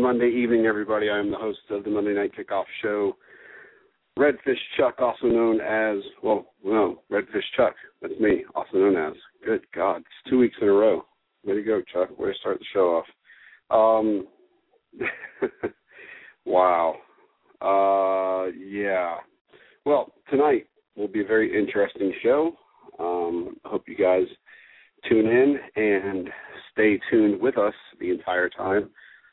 Monday evening, everybody. I am the host of the Monday Night Kickoff Show, Redfish Chuck, also known as, Redfish Chuck. That's me, also known as. Good God, it's 2 weeks in a row. Way to go, Chuck. Way to start the show off. Wow. Yeah. Well, tonight will be a very interesting show. I hope you guys tune in and stay tuned with us the entire time.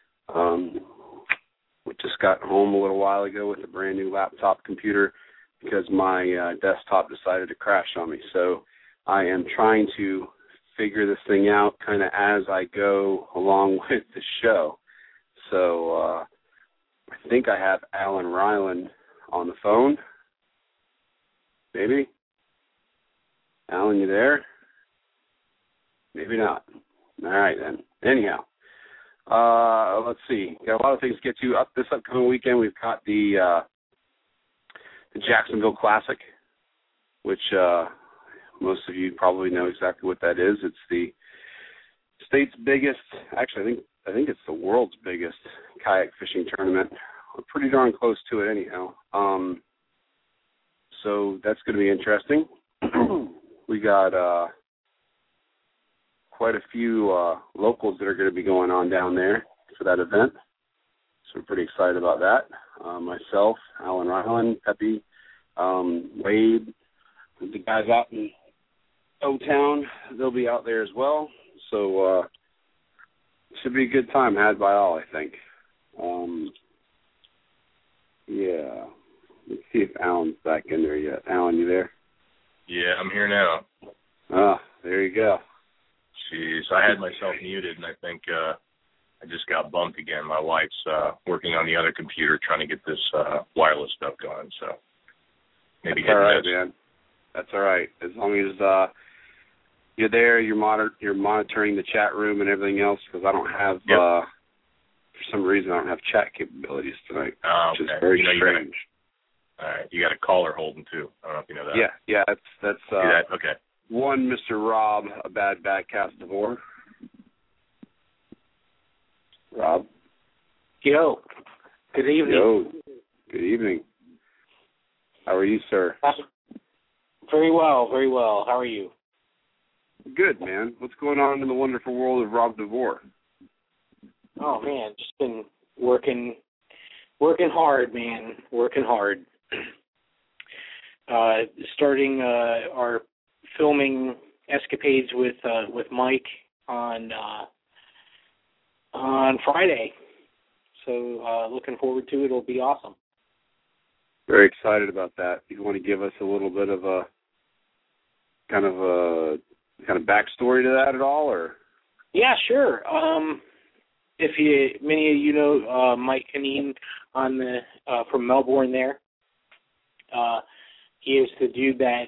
We just got home a little while ago with a brand new laptop computer because my desktop decided to crash on me. So I am trying to figure this thing out kind of as I go along with the show. So I think I have Alan Ryland on the phone. Maybe? Alan, you there? Maybe not. All right, then. Anyhow, let's see. Got a lot of things to get to. This upcoming weekend, we've got the Jacksonville Classic, which most of you probably know exactly what that is. It's the state's biggest, actually, I think it's the world's biggest kayak fishing tournament. We're pretty darn close to it anyhow. So that's going to be interesting. We got quite a few locals that are going to be going on down there for that event. So we're pretty excited about that. Myself, Alan Ryland, Pepe, Wade, the guys out in O-Town, they'll be out there as well. So it should be a good time had by all, I think. Yeah. Let's see if Alan's back in there yet. Alan, you there? Yeah, I'm here now. Ah, there you go. Jeez, I had myself muted, and I think I just got bumped again. My wife's working on the other computer trying to get this wireless stuff going, so maybe that's all right, man. That's all right. As long as you're there, you're monitoring the chat room and everything else, because I don't have, for some reason, I don't have chat capabilities tonight, which is very strange. All right, you got a caller holding, too. I don't know if you know that. Yeah, that's okay. One Mr. Rob, a bad cast DeVore. Rob? Yo. Good evening. Yo. Good evening. How are you, sir? Very well, very well. How are you? Good, man. What's going on in the wonderful world of Rob DeVore? Oh, man, just been working hard, man. Working hard. Starting our filming escapades with Mike on Friday. So looking forward to it. It'll be awesome. Very excited about that. You want to give us a little bit of a kind of backstory to that at all, or? Yeah, sure. If many of you know Mike Canine on the from Melbourne there. He is the dude that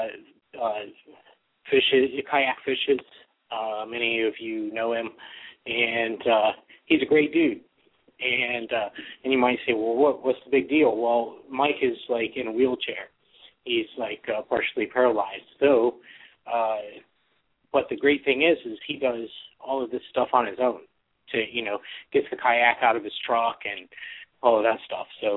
kayak fishes. Many of you know him, and he's a great dude. And you might say, well, what's the big deal? Well, Mike is like in a wheelchair. He's like partially paralyzed. So, but the great thing is he does all of this stuff on his own. Gets the kayak out of his truck and all of that stuff. So,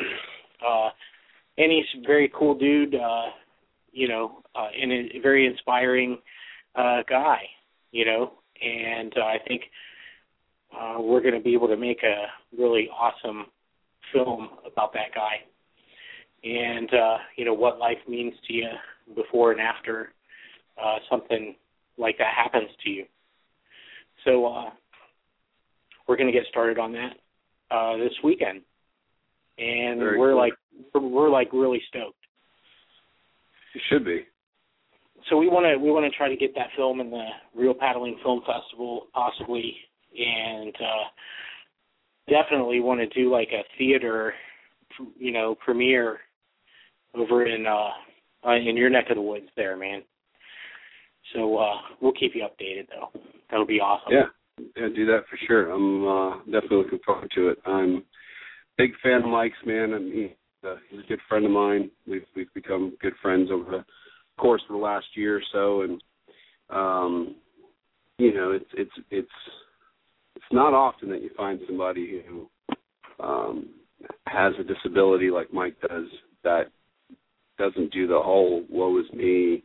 and he's a very cool dude, and a very inspiring guy, and I think we're going to be able to make a really awesome film about that guy and, what life means to you before and after something like that happens to you. So we're going to get started on that this weekend. And Very we're cool. really stoked. You should be. So we want to try to get that film in the Real Paddling Film Festival possibly, and definitely want to do like a theater, premiere over in your neck of the woods there, man. So we'll keep you updated though. That'll be awesome. Yeah, do that for sure. I'm definitely looking forward to it. I'm big fan of Mike's, man. I mean, he's a good friend of mine. We've become good friends over the course of the last year or so, and it's not often that you find somebody who has a disability like Mike does that doesn't do the whole woe is me,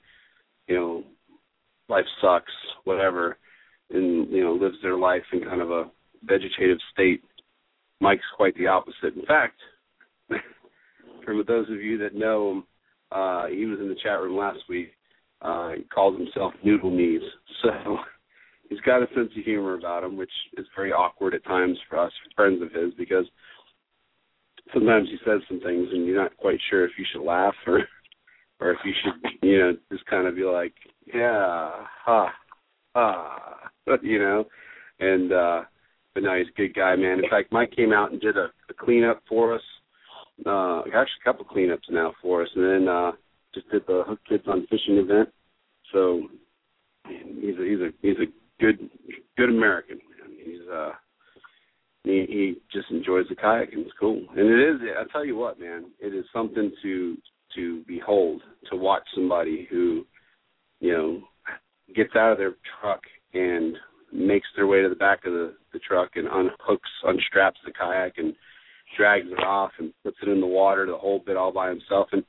life sucks, whatever, and, lives their life in kind of a vegetative state. Mike's quite the opposite. In fact, for those of you that know him, he was in the chat room last week. He calls himself Noodle Knees. So he's got a sense of humor about him, which is very awkward at times for us, friends of his, because sometimes he says some things and you're not quite sure if you should laugh or if you should, just kind of be like, yeah, and but no, he's a good guy, man. In fact, Mike came out and did a cleanup for us, actually a couple cleanups now for us, and then just did the Hook Kids on Fishing event. So he's a good American, man. He just enjoys the kayak, and it's cool. And it is, I tell you what, man, it is something to behold, to watch somebody who, gets out of their truck and makes their way to the back of the truck and unstraps the kayak and drags it off and puts it in the water the whole bit all by himself. And,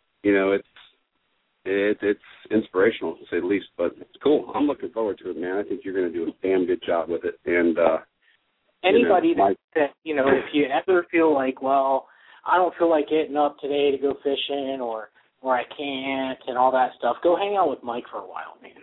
it's inspirational, to say the least, but it's cool. I'm looking forward to it, man. I think you're going to do a damn good job with it. And anybody that, if you ever feel like, well, I don't feel like getting up today to go fishing or I can't and all that stuff, go hang out with Mike for a while, man.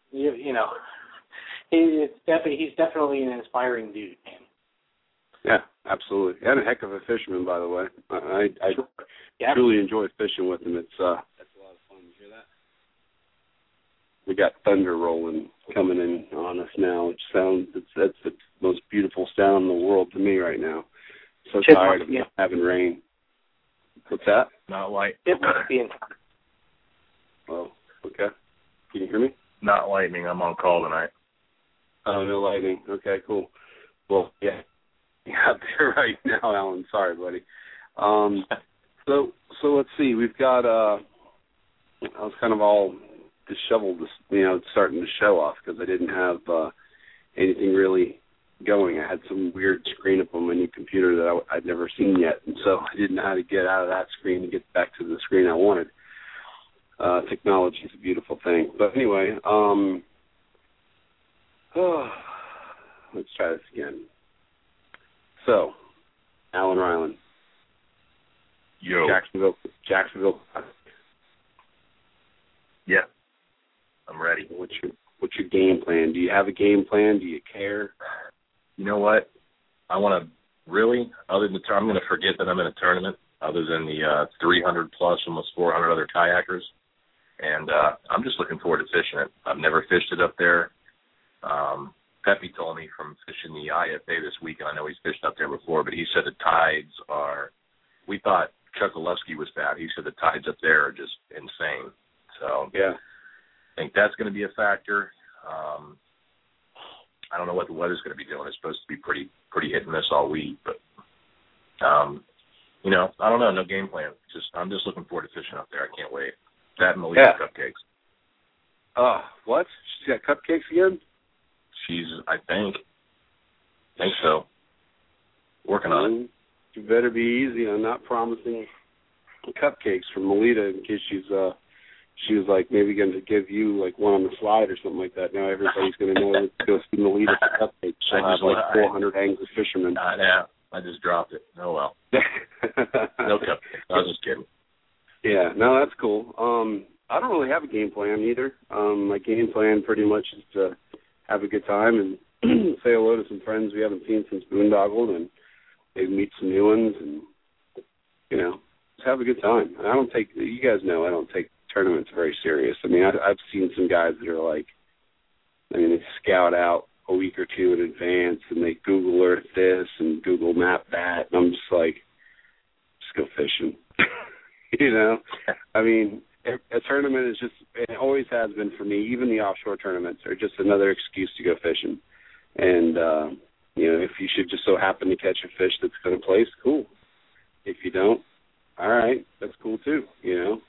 He's definitely an inspiring dude, man. Yeah, absolutely. And a heck of a fisherman, by the way. I truly enjoy fishing with him. That's a lot of fun. You hear that? We got thunder rolling coming in on us now, which that's the most beautiful sound in the world to me right now. So tired of having rain. What's that? Not light. It must be in time. Oh, okay. Can you hear me? Not lightning. I'm on call tonight. Oh, no lightning. Okay, cool. Well, yeah. Out there right now, Alan. Sorry, buddy. So let's see. We've got. I was kind of all disheveled, starting the show off because I didn't have anything really going. I had some weird screen up on my new computer that I'd never seen yet, and so I didn't know how to get out of that screen to get back to the screen I wanted. Technology is a beautiful thing. But anyway, let's try this again. So, Alan Ryland. Yo. Jacksonville. Yeah. I'm ready. What's your game plan? Do you have a game plan? Do you care? You know what? I want to really, other than I'm going to forget that I'm in a tournament, other than the 300 plus, almost 400 other kayakers. And I'm just looking forward to fishing it. I've never fished it up there. Pepe told me from fishing the IFA this week, and I know he's fished up there before, but he said the tides are, we thought Chukalewski was bad. He said the tides up there are just insane. So yeah, I think that's going to be a factor. I don't know what the weather's going to be doing. It's supposed to be pretty hit and miss all week, but I don't know. No game plan. I'm just looking forward to fishing up there. I can't wait. That and Melissa cupcakes. What? She's got cupcakes again? I think so. Working on it. You better be easy on not promising cupcakes from Melita in case she was like maybe going to give you like one on the slide or something like that. Now everybody's going to know to go see Melita for cupcakes. She'll have like 400 angry fishermen. I just dropped it. Oh well. No cupcakes. I was just kidding. Yeah, no, that's cool. I don't really have a game plan either. My game plan pretty much is to have a good time and say hello to some friends we haven't seen since Boondoggled and maybe meet some new ones and, just have a good time. And you guys know I don't take tournaments very serious. I mean, I've seen some guys that are like, they scout out a week or two in advance and they Google Earth this and Google Map that. And I'm just like, just go fishing. A tournament is just, it always has been for me, even the offshore tournaments are just another excuse to go fishing. And, if you should just so happen to catch a fish that's going to place, cool. If you don't, all right, that's cool too, In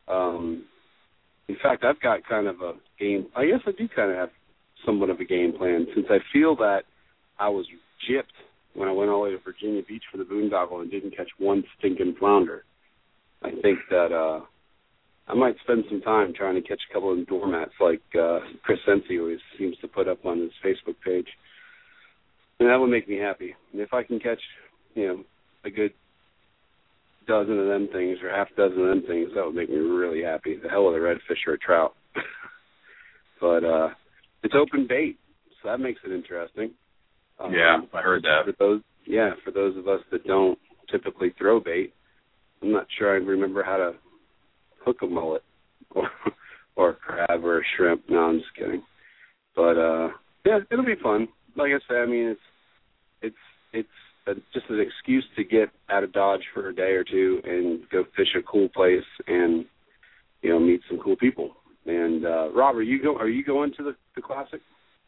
fact, I've got kind of a game, I guess I do kind of have somewhat of a game plan since I feel that I was gypped when I went all the way to Virginia Beach for the boondoggle and didn't catch one stinking flounder. I think that I might spend some time trying to catch a couple of doormats like Chris Sensi always seems to put up on his Facebook page. And that would make me happy. And if I can catch, a good dozen of them things or half dozen of them things, that would make me really happy. The hell with a redfish or a trout. But it's open bait, so that makes it interesting. Yeah, I heard that. For those of us that don't typically throw bait, I'm not sure I remember how to hook a mullet or a crab or a shrimp. No, I'm just kidding. But it'll be fun. Like I said, I mean, it's just an excuse to get out of Dodge for a day or two and go fish a cool place and meet some cool people. And Rob, are you going to the Classic?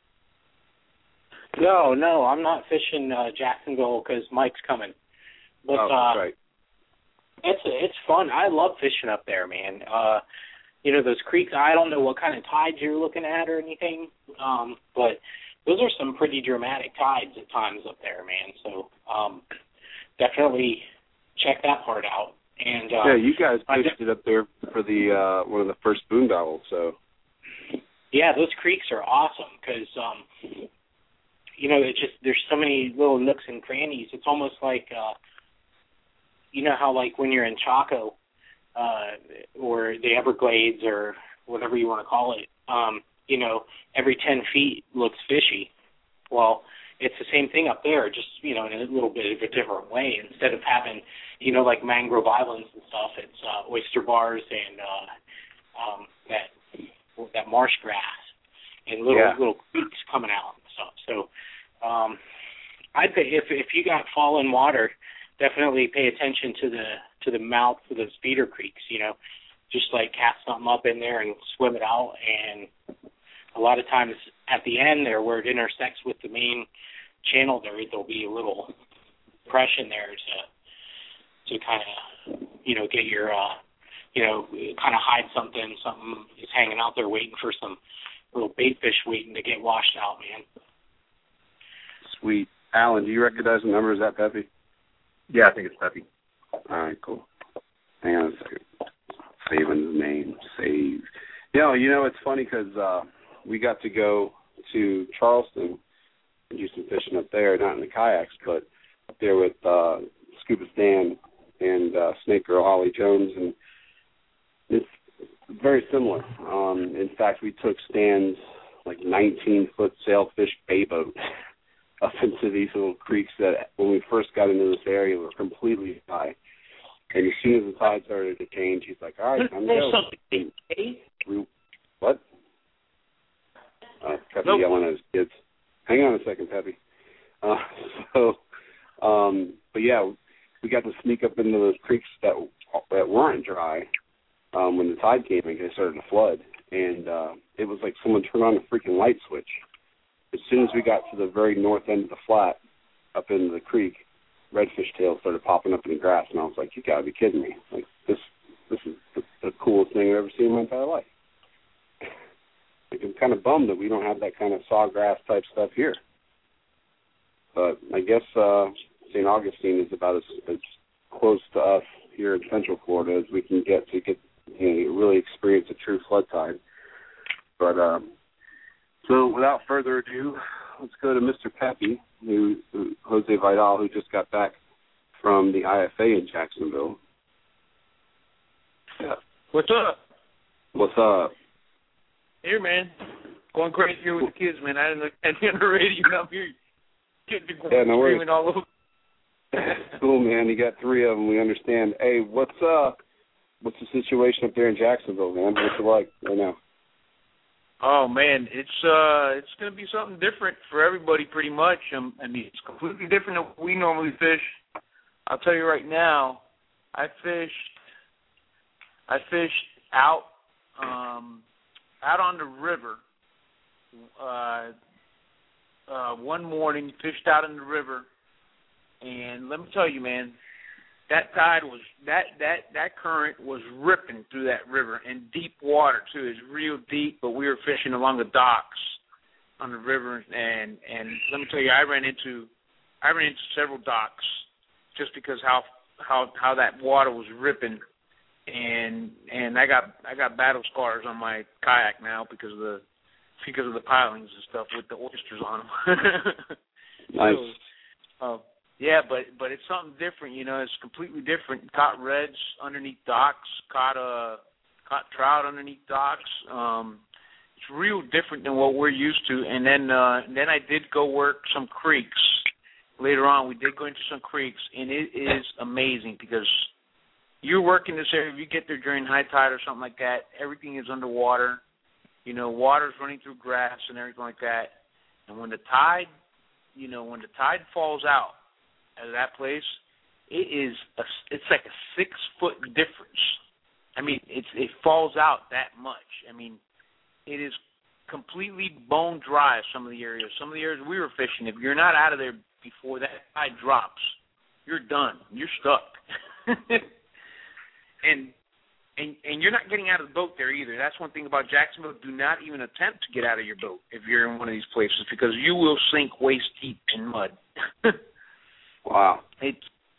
No, I'm not fishing Jacksonville because Mike's coming. But that's right. It's fun. I love fishing up there, man. Those creeks. I don't know what kind of tides you're looking at or anything, but those are some pretty dramatic tides at times up there, man. So definitely check that part out. And you guys fished it up there for the one of the first boondoggles. So yeah, those creeks are awesome because it's just there's so many little nooks and crannies. It's almost like how like when you're in Chaco or the Everglades or whatever you want to call it, every 10 feet looks fishy. Well, it's the same thing up there, just, in a little bit of a different way. Instead of having, like mangrove islands and stuff, it's oyster bars and that marsh grass and little creeks coming out and stuff. So I'd say if you got fallen water, definitely pay attention to the mouth of those feeder creeks, just like cast something up in there and swim it out. And a lot of times at the end there where it intersects with the main channel there'll be a little depression there to kind of, get your, kind of hide something is hanging out there waiting for some little bait fish waiting to get washed out, man. Sweet. Alan, do you recognize the number? Is that Peppy? Yeah, I think it's Peppy. All right, cool. Hang on a second. Saving the name. Save. It's funny because we got to go to Charleston and do some fishing up there, not in the kayaks, but up there with Scuba Stan and Snake Girl Holly Jones, and it's very similar. In fact, we took Stan's 19-foot sailfish bay boat up into these little creeks that when we first got into this area were completely high. And as soon as the tide started to change, he's like, all right, time to go. What? Peppy yelling at his kids. Hang on a second, Peppy. But yeah, we got to sneak up into those creeks that weren't dry when the tide came and it started to flood. And it was like someone turned on a freaking light switch. As soon as we got to the very north end of the flat, up into the creek, redfish tails started popping up in the grass, and I was like, you got to be kidding me. Like, this is the coolest thing I've ever seen in my entire life. Like, I'm kind of bummed that we don't have that kind of sawgrass-type stuff here. But I guess St. Augustine is about as close to us here in Central Florida as we can get really experience a true flood tide. But so without further ado, let's go to Mr. Peppy, Jose Vidal, who just got back from the IFA in Jacksonville. Yeah. What's up? What's up? Here, man. Going crazy here with the kids, man. I didn't look at the radio, and I'm here screaming all over. Cool, man. You got three of them. We understand. Hey, what's the situation up there in Jacksonville, man? What's it like right now? Oh man, it's going to be something different for everybody, pretty much. I mean, it's completely different than what we normally fish. I'll tell you right now, I fished out on the river. One morning, fished out in the river, and let me tell you, man, that tide was that current was ripping through that river, and deep water too. It's real deep, but we were fishing along the docks, on the river, and let me tell you, I ran into several docks just because how that water was ripping, and I got battle scars on my kayak now because of the pilings and stuff with the oysters on them. Nice. So, yeah, but it's something different, you know. It's completely different. Caught reds underneath docks, caught trout underneath docks. It's real different than what we're used to. And then I did go work some creeks. Later on, we did go into some creeks, and it is amazing because you work in this area. If you get there during high tide or something like that, everything is underwater. You know, water's running through grass and everything like that. And when the tide falls out of that place, it's like a 6-foot difference. I mean, it falls out that much. I mean, it is completely bone dry. Some of the areas we were fishing, if you're not out of there before that tide drops, you're done. You're stuck. And you're not getting out of the boat there either. That's one thing about Jacksonville. Do not even attempt to get out of your boat if you're in one of these places because you will sink waist deep in mud. Wow. It's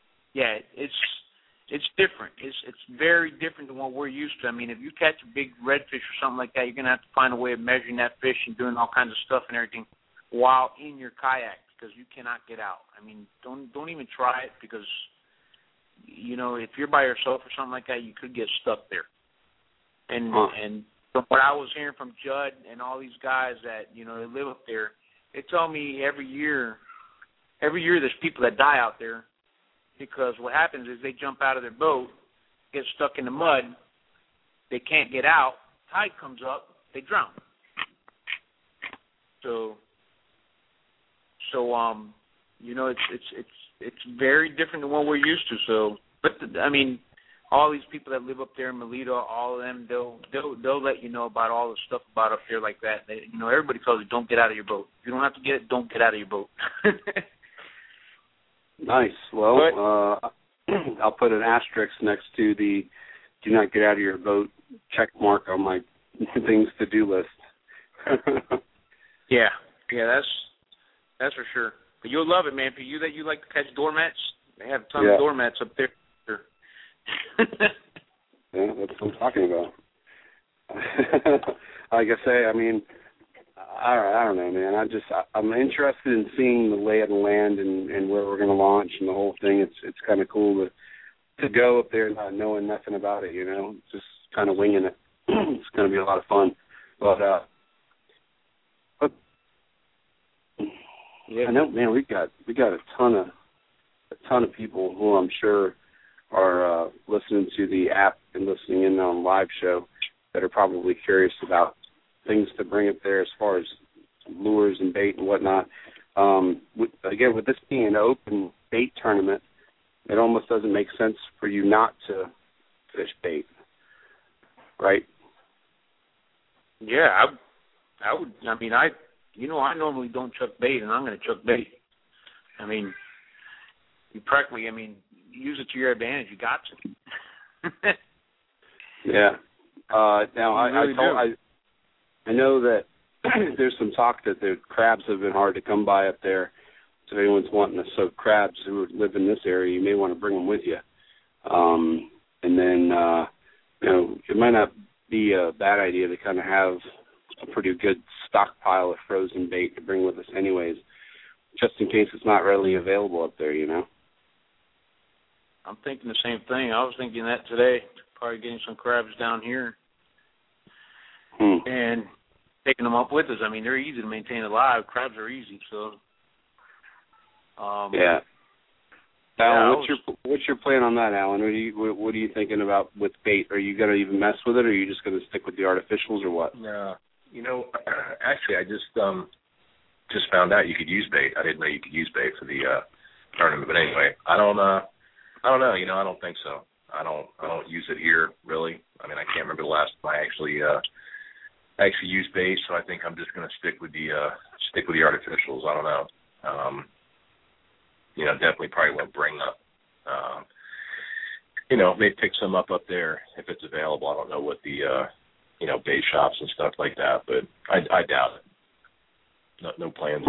different. It's very different than what we're used to. I mean, if you catch a big redfish or something like that, you're going to have to find a way of measuring that fish and doing all kinds of stuff and everything while in your kayak because you cannot get out. I mean, don't even try it because, you know, if you're by yourself or something like that, you could get stuck there. And from what I was hearing from Judd and all these guys that, you know, they live up there, they tell me every year there's people that die out there because what happens is they jump out of their boat, get stuck in the mud, they can't get out, tide comes up, they drown. So you know, it's very different than what we're used to. So, but I mean, all these people that live up there in Melito, all of them, they'll let you know about all the stuff about up there like that. You know, everybody tells you don't get out of your boat. If you don't have to get it, don't get out of your boat. Nice. Well, I'll put an asterisk next to the do not get out of your boat check mark on my things to do list. Yeah, that's for sure. But you'll love it, man. For you that you like to catch doormats, they have a ton of doormats up there. Yeah, that's what I'm talking about. Like I say, I mean, I don't know, man. I'm interested in seeing the lay of the land and where we're going to launch and the whole thing. It's kind of cool to go up there not knowing nothing about it, you know, just kind of winging it. It's going to be a lot of fun. But yeah, I know, man. We got a ton of people who I'm sure are listening to the app and listening in on live show that are probably curious about things to bring up there as far as lures and bait and whatnot. Again, with this being an open bait tournament, it almost doesn't make sense for you not to fish bait, right? Yeah, I would. I mean, I normally don't chuck bait, and I'm going to chuck bait. I mean, you practically, use it to your advantage. You got to. Yeah. Now, I know that there's some talk that the crabs have been hard to come by up there. So if anyone's wanting to soak crabs who live in this area, you may want to bring them with you. And then, it might not be a bad idea to kind of have a pretty good stockpile of frozen bait to bring with us anyways, just in case it's not readily available up there, you know? I'm thinking the same thing. I was thinking that today, probably getting some crabs down here and taking them up with us. I mean, they're easy to maintain alive. Crabs are easy, so. Yeah. Alan, what's your plan on that, Alan? What are you thinking about with bait? Are you going to even mess with it, or are you just going to stick with the artificials, or what? No. Actually, I just found out you could use bait. I didn't know you could use bait for the tournament. But anyway, I don't know. I don't think so. I don't use it here really. I mean, I can't remember the last time I actually used bait. So I think I'm just going to stick with the artificials. I don't know. Definitely probably won't bring up. Maybe pick some up there if it's available. I don't know what the bait shops and stuff like that, but I doubt it. no plans.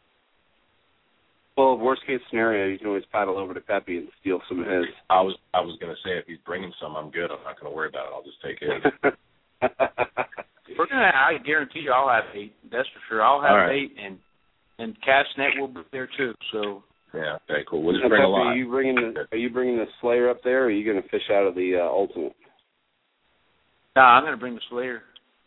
Well, worst case scenario, you can always paddle over to Pepe and steal some of his. I was going to say, if he's bringing some, I'm good. I'm not going to worry about it. I'll just take his. I guarantee you I'll have bait. That's for sure. I'll have bait, and cast net will be there too. So yeah, okay, cool. We'll just bring a lot. Are you bringing the Slayer up there, or are you going to fish out of the Ultimate? Nah, I'm going to bring the Slayer.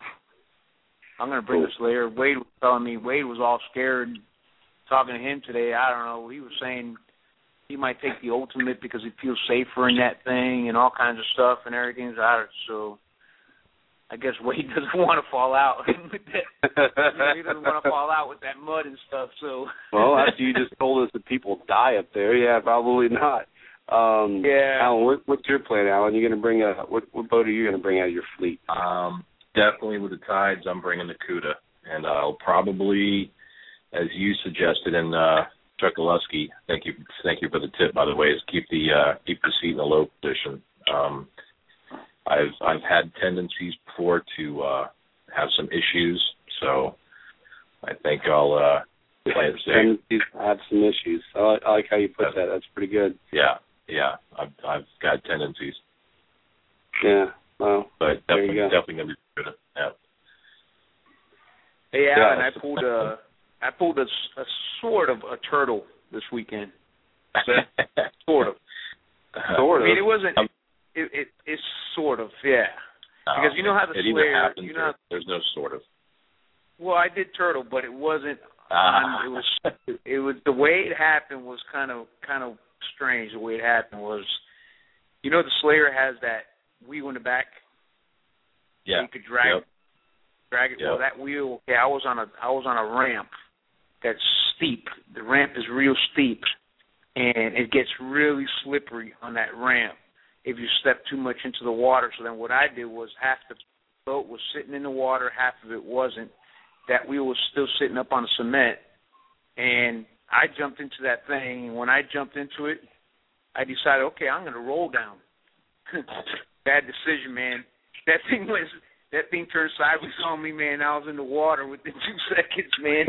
The Slayer. Wade was telling me, Wade was all scared. Talking to him today, I don't know, he was saying he might take the Ultimate because he feels safer in that thing and all kinds of stuff and everything. So I guess Wade doesn't want to fall out with that. He doesn't want to fall out with that mud and stuff. So well, after you just told us that people die up there, yeah, probably not. Yeah. Alan, what's your plan, Alan? You going to bring what boat are you going to bring out of your fleet? Definitely with the tides, I'm bringing the Cuda, and I'll probably, as you suggested, and Chuckalowski, thank you for the tip, by the way, is keep the seat in the low position. I've had tendencies before to have some issues, so I think I'll play it safe. Tendencies to have some issues. I like how you put that. That's pretty good. Yeah. I've got tendencies. Yeah. Well, but definitely gonna be good. Yeah. Hey, Alan, I pulled a sort of a turtle this weekend. Sort of. Sort of. I mean, it wasn't. It's sort of, yeah. Because you know how the Slayer. Happens, there's no sort of. Well, I did turtle, but it wasn't. It was the way it happened was kind of strange. The way it happened was, you know, the Slayer has that wheel in the back. Yeah. You could drag it. Yep. Well, that wheel. Okay, I was on a ramp that's steep. The ramp is real steep, and it gets really slippery on that ramp if you step too much into the water. So then what I did was half the boat was sitting in the water, half of it wasn't. That wheel was still sitting up on the cement, and I jumped into that thing, and when I jumped into it, I decided, okay, I'm going to roll down. Bad decision, man. That thing turned sideways on me, man. I was in the water within 2 seconds, man.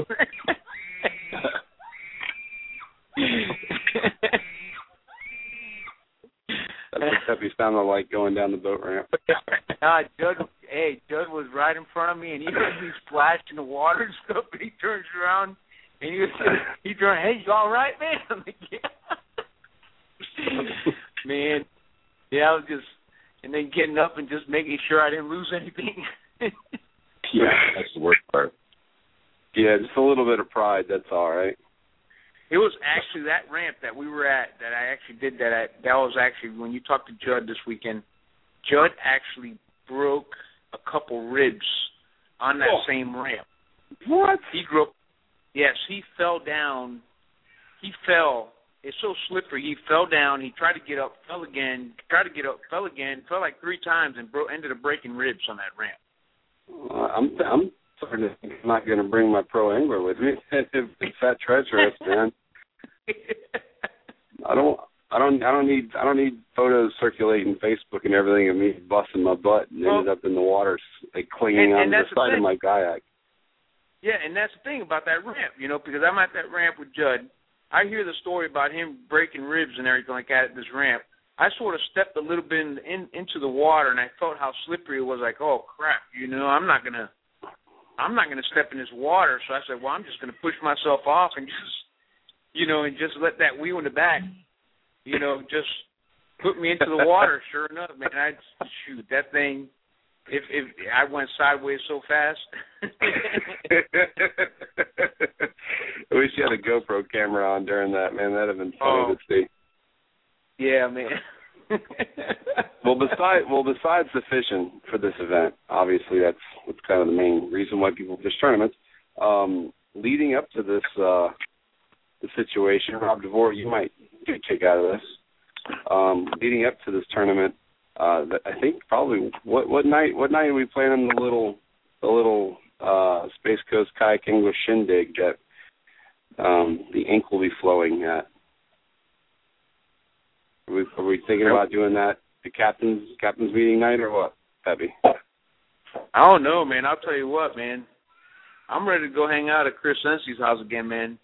That's what Pepe sounded like going down the boat ramp. Judd was right in front of me, and he heard me splash in the water and stuff, and he turns around, and he turned, hey, you all right, man? I'm like, yeah. Man, yeah, I was just, and then getting up and just making sure I didn't lose anything. Yeah, that's the worst part. Yeah, just a little bit of pride, that's all right. It was actually that ramp that we were at that I actually did that at. That was actually when you talked to Judd this weekend. Judd actually broke a couple ribs on that same ramp. What? Yes, he fell down. He fell. It's so slippery. He fell down. He tried to get up, fell again, tried to get up, fell again, fell like 3 times, and ended up breaking ribs on that ramp. I'm starting to think I'm not going to bring my pro angler with me. It's that treacherous, man. I don't need photos circulating Facebook and everything of me busting my butt and ended up in the water, like clinging on the side of my kayak. Yeah, and that's the thing about that ramp, you know, because I'm at that ramp with Judd. I hear the story about him breaking ribs and everything like that at this ramp. I sort of stepped a little bit into the water, and I felt how slippery it was. Like, oh crap, you know, I'm not gonna step in this water. So I said, well, I'm just gonna push myself off and just, you know, and just let that wheel in the back, you know, just put me into the water. Sure enough, man, shoot that thing. If I went sideways so fast. I wish you had a GoPro camera on during that, man. That'd have been funny to see. Yeah, man. Well, besides the fishing for this event, obviously that's kind of the main reason why people fish tournaments. Leading up to this the situation, Rob DeVore, you might get a kick out of this. Leading up to this tournament, I think probably what night are we planning the little Space Coast Kayak English shindig that the ink will be flowing at? Are we thinking about doing that the captain's meeting night or what, Pepe? I don't know, man. I'll tell you what, man. I'm ready to go hang out at Chris Sensi's house again, man.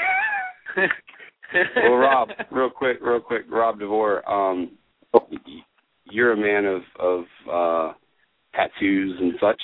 Well, Rob, real quick, Rob DeVore, you're a man of tattoos and such.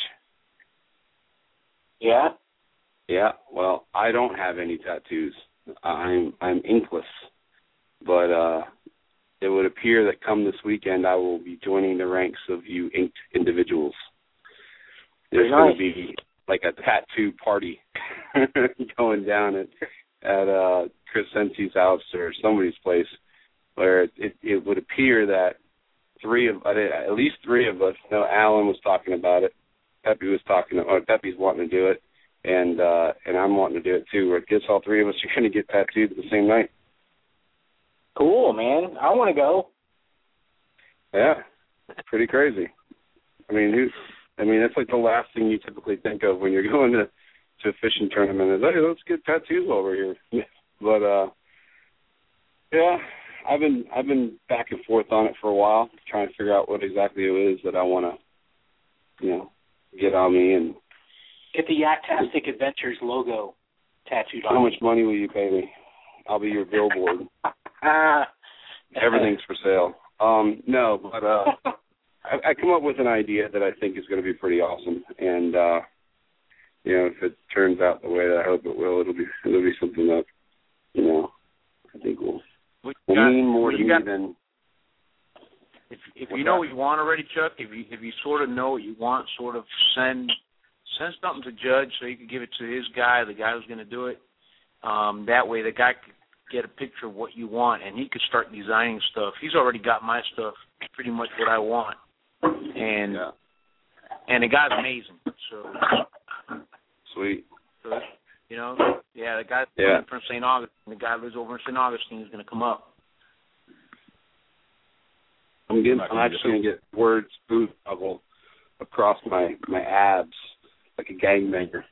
Yeah? Yeah, well, I don't have any tattoos. I'm inkless, but it would appear that come this weekend I will be joining the ranks of you inked individuals. There's going to be like a tattoo party going down at Chris Sensi's house or somebody's place, where it would appear that at least three of us. You know, Alan was talking about it. Peppy's wanting to do it, and I'm wanting to do it too. Where I guess all three of us are going to get tattooed the same night. Cool, man. I want to go. Yeah, pretty crazy. I mean, that's like the last thing you typically think of when you're going to a fishing tournament is, hey, let's get tattoos over here. But yeah, I've been back and forth on it for a while, trying to figure out what exactly it is that I want to, get on me and get the Yaktastic Adventures logo tattooed on. How much money will you pay me? I'll be your billboard. Everything's for sale. No, but I come up with an idea that I think is going to be pretty awesome, and if it turns out the way that I hope it will, it'll be something that I think will mean more to me than. If you know what you want already, Chuck, if you sort of know what you want, sort of send something to Judge so you can give it to his guy, the guy who's going to do it. That way the guy could get a picture of what you want, and he could start designing stuff. He's already got my stuff, pretty much what I want. And the guy's amazing. So sweet. So, the guy from St. Augustine, the guy lives over in St. Augustine, is going to come up. I'm actually going to get words bootable across my abs like a gangbanger.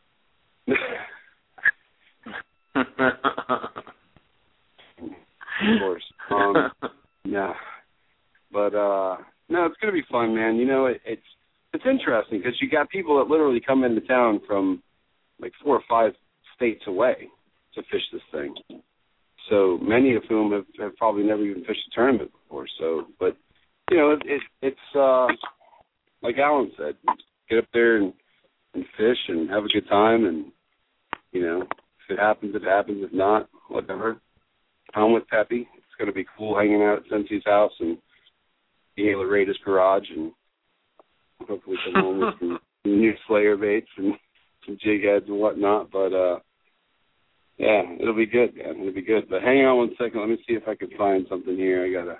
Of course. Yeah. But, no, it's going to be fun, man. It's interesting because you got people that literally come into town from like 4 or 5 states away to fish this thing. So many of whom have probably never even fished a tournament before. So, but, it's like Alan said, get up there and fish and have a good time. And, if it happens, it happens. If not, whatever. I'm with Peppy. It's going to be cool hanging out at Sensi's house and being able to raid his garage and hopefully come home with some new Slayer baits and some jig heads and whatnot. But, yeah, it'll be good, man. It'll be good. But hang on one second. Let me see if I can find something here.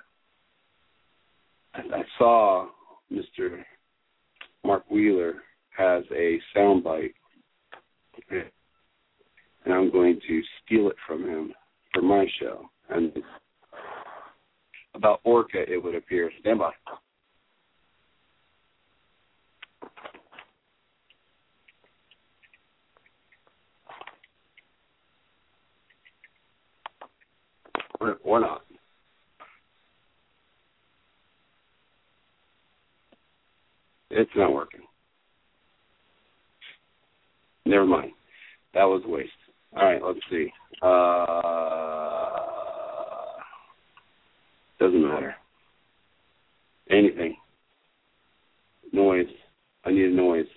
I saw Mr. Mark Wheeler has a soundbite, and I'm going to steal it from him for my show. And about Orca, it would appear. Stand by. Or not. It's not working. Never mind. That was a waste. All right, let's see. Doesn't matter. Anything. Noise. I need a noise.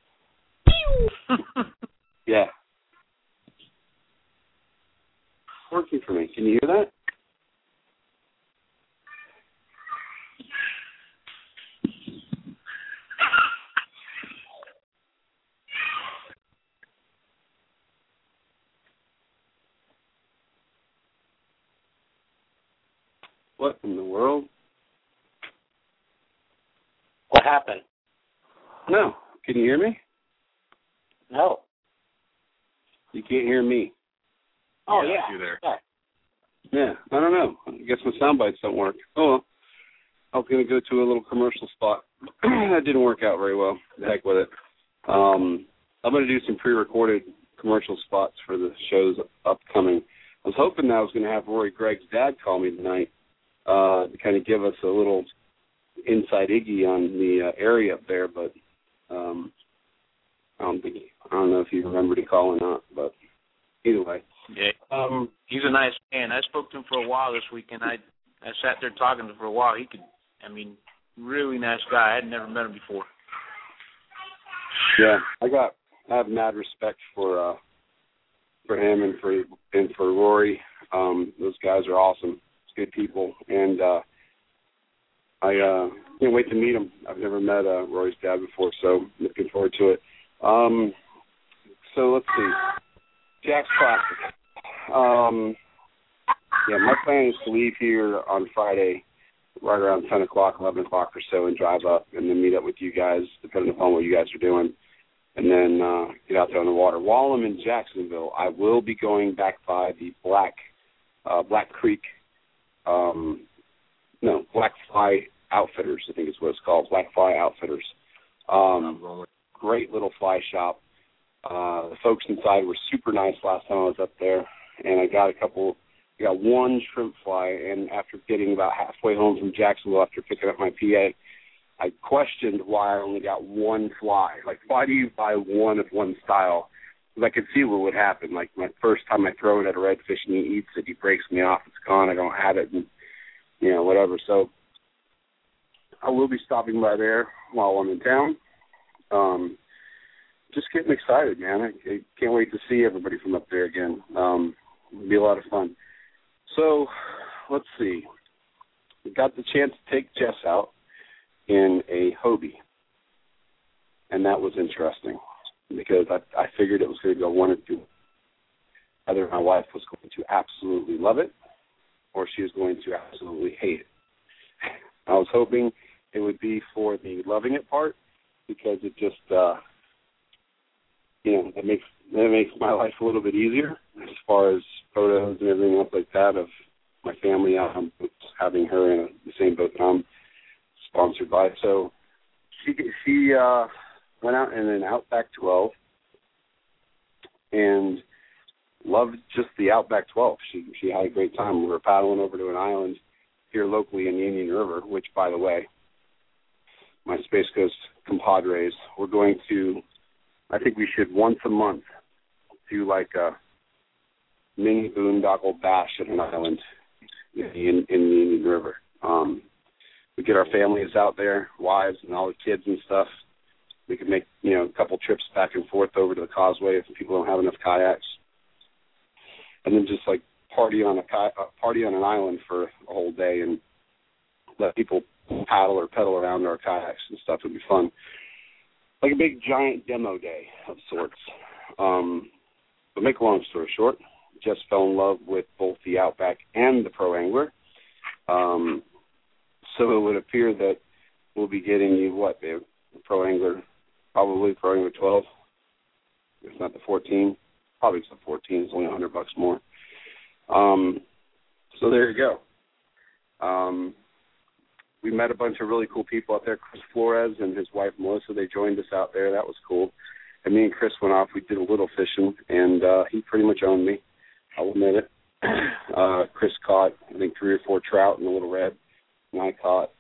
Yeah. Working for me. Can you hear that? What in the world? What happened? No. Can you hear me? No. You can't hear me. Oh, yeah. yeah. You there. Yeah, I don't know. I guess my sound bites don't work. Oh, well. I was going to go to a little commercial spot. That didn't work out very well. The heck with it. I'm going to do some pre-recorded commercial spots for the shows upcoming. I was hoping that I was going to have Rory Gregg's dad call me tonight to kind of give us a little inside Iggy on the area up there, but I don't know if you remember to call or not, but either way. Yeah. He's a nice man. I spoke to him for a while this week, and I sat there talking to him for a while. Really nice guy. I had never met him before. Yeah, I have mad respect for him and for Rory. Those guys are awesome. It's good people, and I can't wait to meet him. I've never met Rory's dad before, so looking forward to it. So let's see. Jack's Classic. Yeah, my plan is to leave here on Friday right around 10 o'clock, 11 o'clock or so, and drive up and then meet up with you guys, depending upon what you guys are doing, and then get out there on the water. While I'm in Jacksonville, I will be going back by the Black Creek, Black Fly Outfitters, I think is what it's called, Black Fly Outfitters. Great little fly shop. The folks inside were super nice last time I was up there, and I got one shrimp fly, and after getting about halfway home from Jacksonville after picking up my PA, I questioned why I only got one fly. Like, why do you buy one of one style? Because I could see what would happen. Like, my first time I throw it at a redfish and he eats it, he breaks me off, it's gone, I don't have it, and, whatever. So I will be stopping by there while I'm in town. Just getting excited, man. I can't wait to see everybody from up there again. It'll be a lot of fun. So, let's see. We got the chance to take Jess out in a Hobie, and that was interesting because I figured it was going to go one or two. Either my wife was going to absolutely love it or she was going to absolutely hate it. I was hoping it would be for the loving it part because it just, that makes my life a little bit easier as far as photos and everything else like that of my family out on boats, having her in the same boat that I'm sponsored by. So she went out in an Outback 12 and loved just the Outback 12. She had a great time. We were paddling over to an island here locally in the Indian River, which, by the way, my Space Coast compadres, we're going to, I think we should once a month do like a mini boondoggle bash at an island in the Indian River. We get our families out there, wives and all the kids and stuff. We could make, a couple trips back and forth over to the causeway if people don't have enough kayaks. And then just like party on an island for a whole day and let people paddle or pedal around our kayaks and stuff. Would be fun. Like a big giant demo day of sorts. But make a long story short, Jess fell in love with both the Outback and the Pro Angler. So it would appear that we'll be getting you what, babe? The Pro Angler, probably Pro Angler 12, if not the 14. Probably it's the 14. It's only $100 more. So there you go. We met a bunch of really cool people out there. Chris Flores and his wife Melissa, they joined us out there. That was cool. And me and Chris went off. We did a little fishing, and he pretty much owned me. I'll admit it. Chris caught, I think, 3 or 4 trout and a little red. And I caught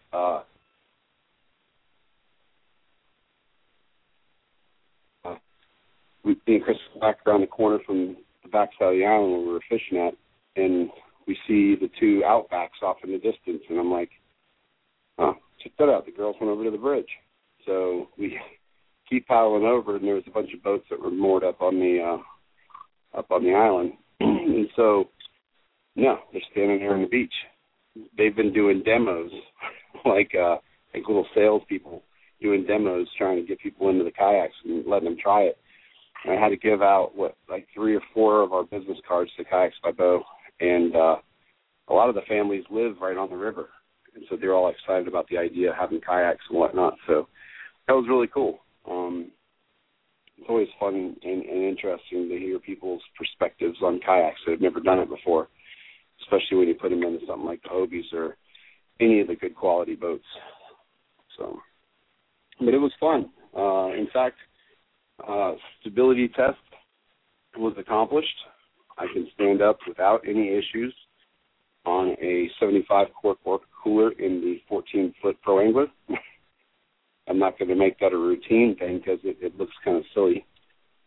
me and Chris back around the corner from the backside of the island where we were fishing at, and we see the 2 Outbacks off in the distance, and I'm like, oh, check that out. The girls went over to the bridge. So we keep paddling over, and there was a bunch of boats that were moored up on the island. And so, no, they're standing there on the beach. They've been doing demos, like little salespeople doing demos, trying to get people into the kayaks and letting them try it. And I had to give out, 3 or 4 of our business cards to Kayaks by Bo. And a lot of the families live right on the river. And so they're all excited about the idea of having kayaks and whatnot. So that was really cool. It's always fun and interesting to hear people's perspectives on kayaks that have never done it before, especially when you put them into something like the Hobies or any of the good quality boats. So, but it was fun. In fact, stability test was accomplished. I can stand up without any issues on a 75 quart cooler in the 14-foot Pro Angler. I'm not going to make that a routine thing because it looks kind of silly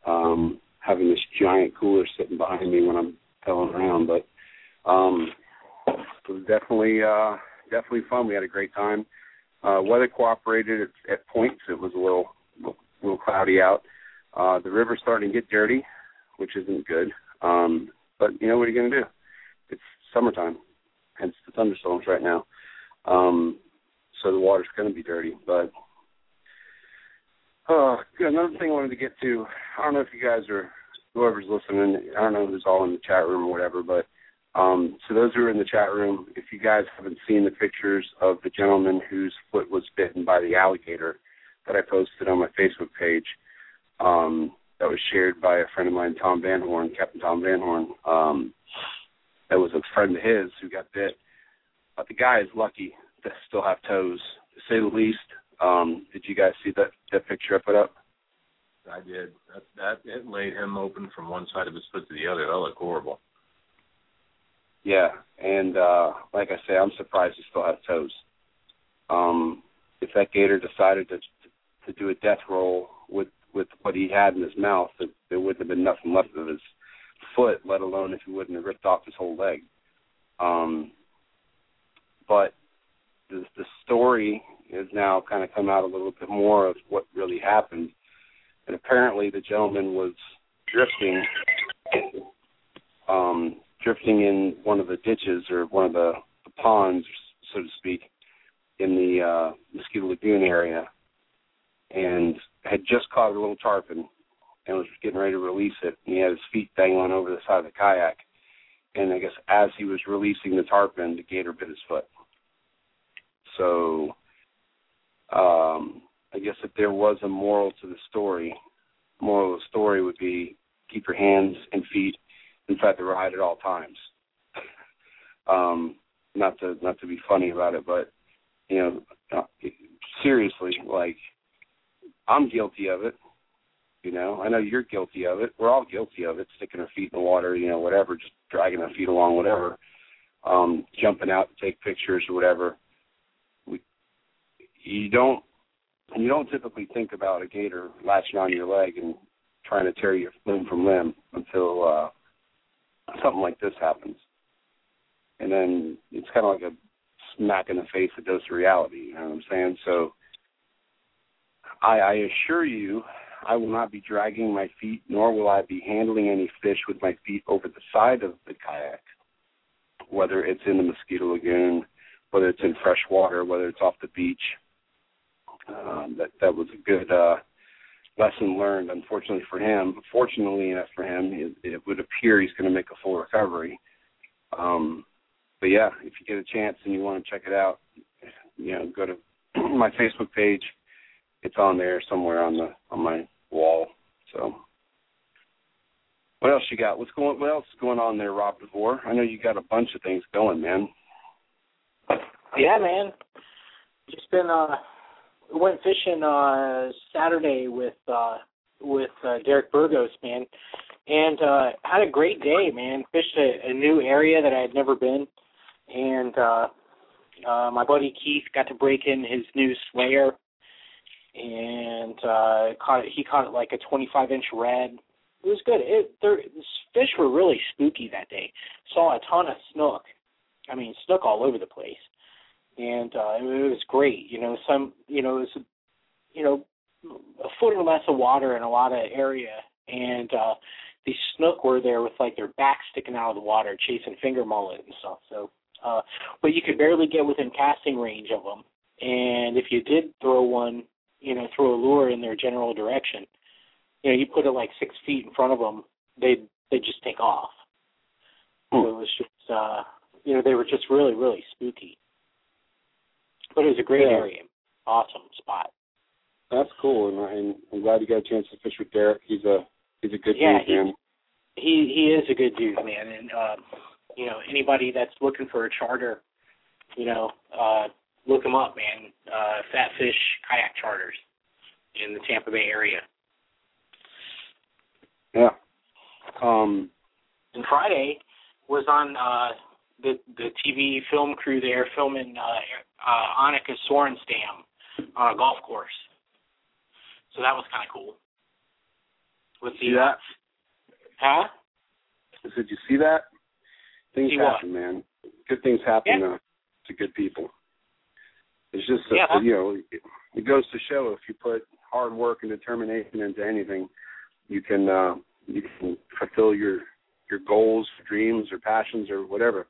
having this giant cooler sitting behind me when I'm pedaling around. But it was definitely fun. We had a great time. Weather cooperated at points. It was a little cloudy out. The river's starting to get dirty, which isn't good. But what are you going to do? It's summertime, hence the thunderstorms right now. So the water's going to be dirty. But another thing I wanted to get to, I don't know if you guys are, whoever's listening, I don't know who's all in the chat room or whatever, but so those who are in the chat room, if you guys haven't seen the pictures of the gentleman whose foot was bitten by the alligator that I posted on my Facebook page, that was shared by a friend of mine, Tom Van Horn, Captain Tom Van Horn, that was a friend of his who got bit. But the guy is lucky to still have toes, to say the least. Did you guys see that picture I put up? I did. That it laid him open from one side of his foot to the other. That looked horrible. Yeah, and like I say, I'm surprised he still has toes. If that gator decided to do a death roll with what he had in his mouth, there wouldn't have been nothing left of his foot, let alone if he wouldn't have ripped off his whole leg. But the story has now kind of come out a little bit more of what really happened. And apparently the gentleman was drifting in one of the ditches or one of the ponds, so to speak, in the Mosquito Lagoon area, and had just caught a little tarpon and was getting ready to release it. And he had his feet dangling over the side of the kayak. And I guess as he was releasing the tarpon, the gator bit his foot. So I guess if there was a moral to the story, moral of the story would be keep your hands and feet inside the ride at all times. Not to be funny about it, but seriously, like, I'm guilty of it. I know you're guilty of it. We're all guilty of it, sticking our feet in the water, whatever, just dragging our feet along, whatever, jumping out to take pictures or whatever. You don't typically think about a gator latching on your leg and trying to tear you limb from limb until something like this happens. And then it's kind of like a smack in the face, a dose of reality, you know what I'm saying? So I assure you, I will not be dragging my feet, nor will I be handling any fish with my feet over the side of the kayak, whether it's in the Mosquito Lagoon, whether it's in fresh water, whether it's off the beach. That was a good lesson learned, unfortunately for him. Fortunately enough for him, it would appear he's going to make a full recovery. But yeah, if you get a chance and you want to check it out, go to my Facebook page. It's on there somewhere on my wall. So, what else you got? What else is going on there, Rob DeVore? I know you got a bunch of things going, man. Yeah, man. Just been went fishing Saturday with Derek Burgos, man, and had a great day, man. Fished a new area that I had never been, and my buddy Keith got to break in his new Slayer, and he caught it like a 25-inch red. It was good. The fish were really spooky that day. Saw a ton of snook. I mean, snook all over the place. And it was great, it was, a foot or less of water in a lot of area, and these snook were there with, like, their backs sticking out of the water, chasing finger mullet and stuff, so, but you could barely get within casting range of them, and if you did throw one, throw a lure in their general direction, you put it, like, 6 feet in front of them, they'd just take off. So it was just, they were just really, really spooky. But it was a great area. Awesome spot. That's cool, and I'm glad you got a chance to fish with Derek. He's a good dude, man. He is a good dude, man. And anybody that's looking for a charter, look him up, man. Fat Fish Kayak Charters in the Tampa Bay area. Yeah. And Friday was on the TV film crew there filming Annika Sorenstam on a golf course. So that was kind of cool. with the see that? Huh? I said, you see that? Things See happen, what? man. Good things happen to good people. It's just, it goes to show if you put hard work and determination into anything, you can fulfill your goals, dreams, or passions, or whatever.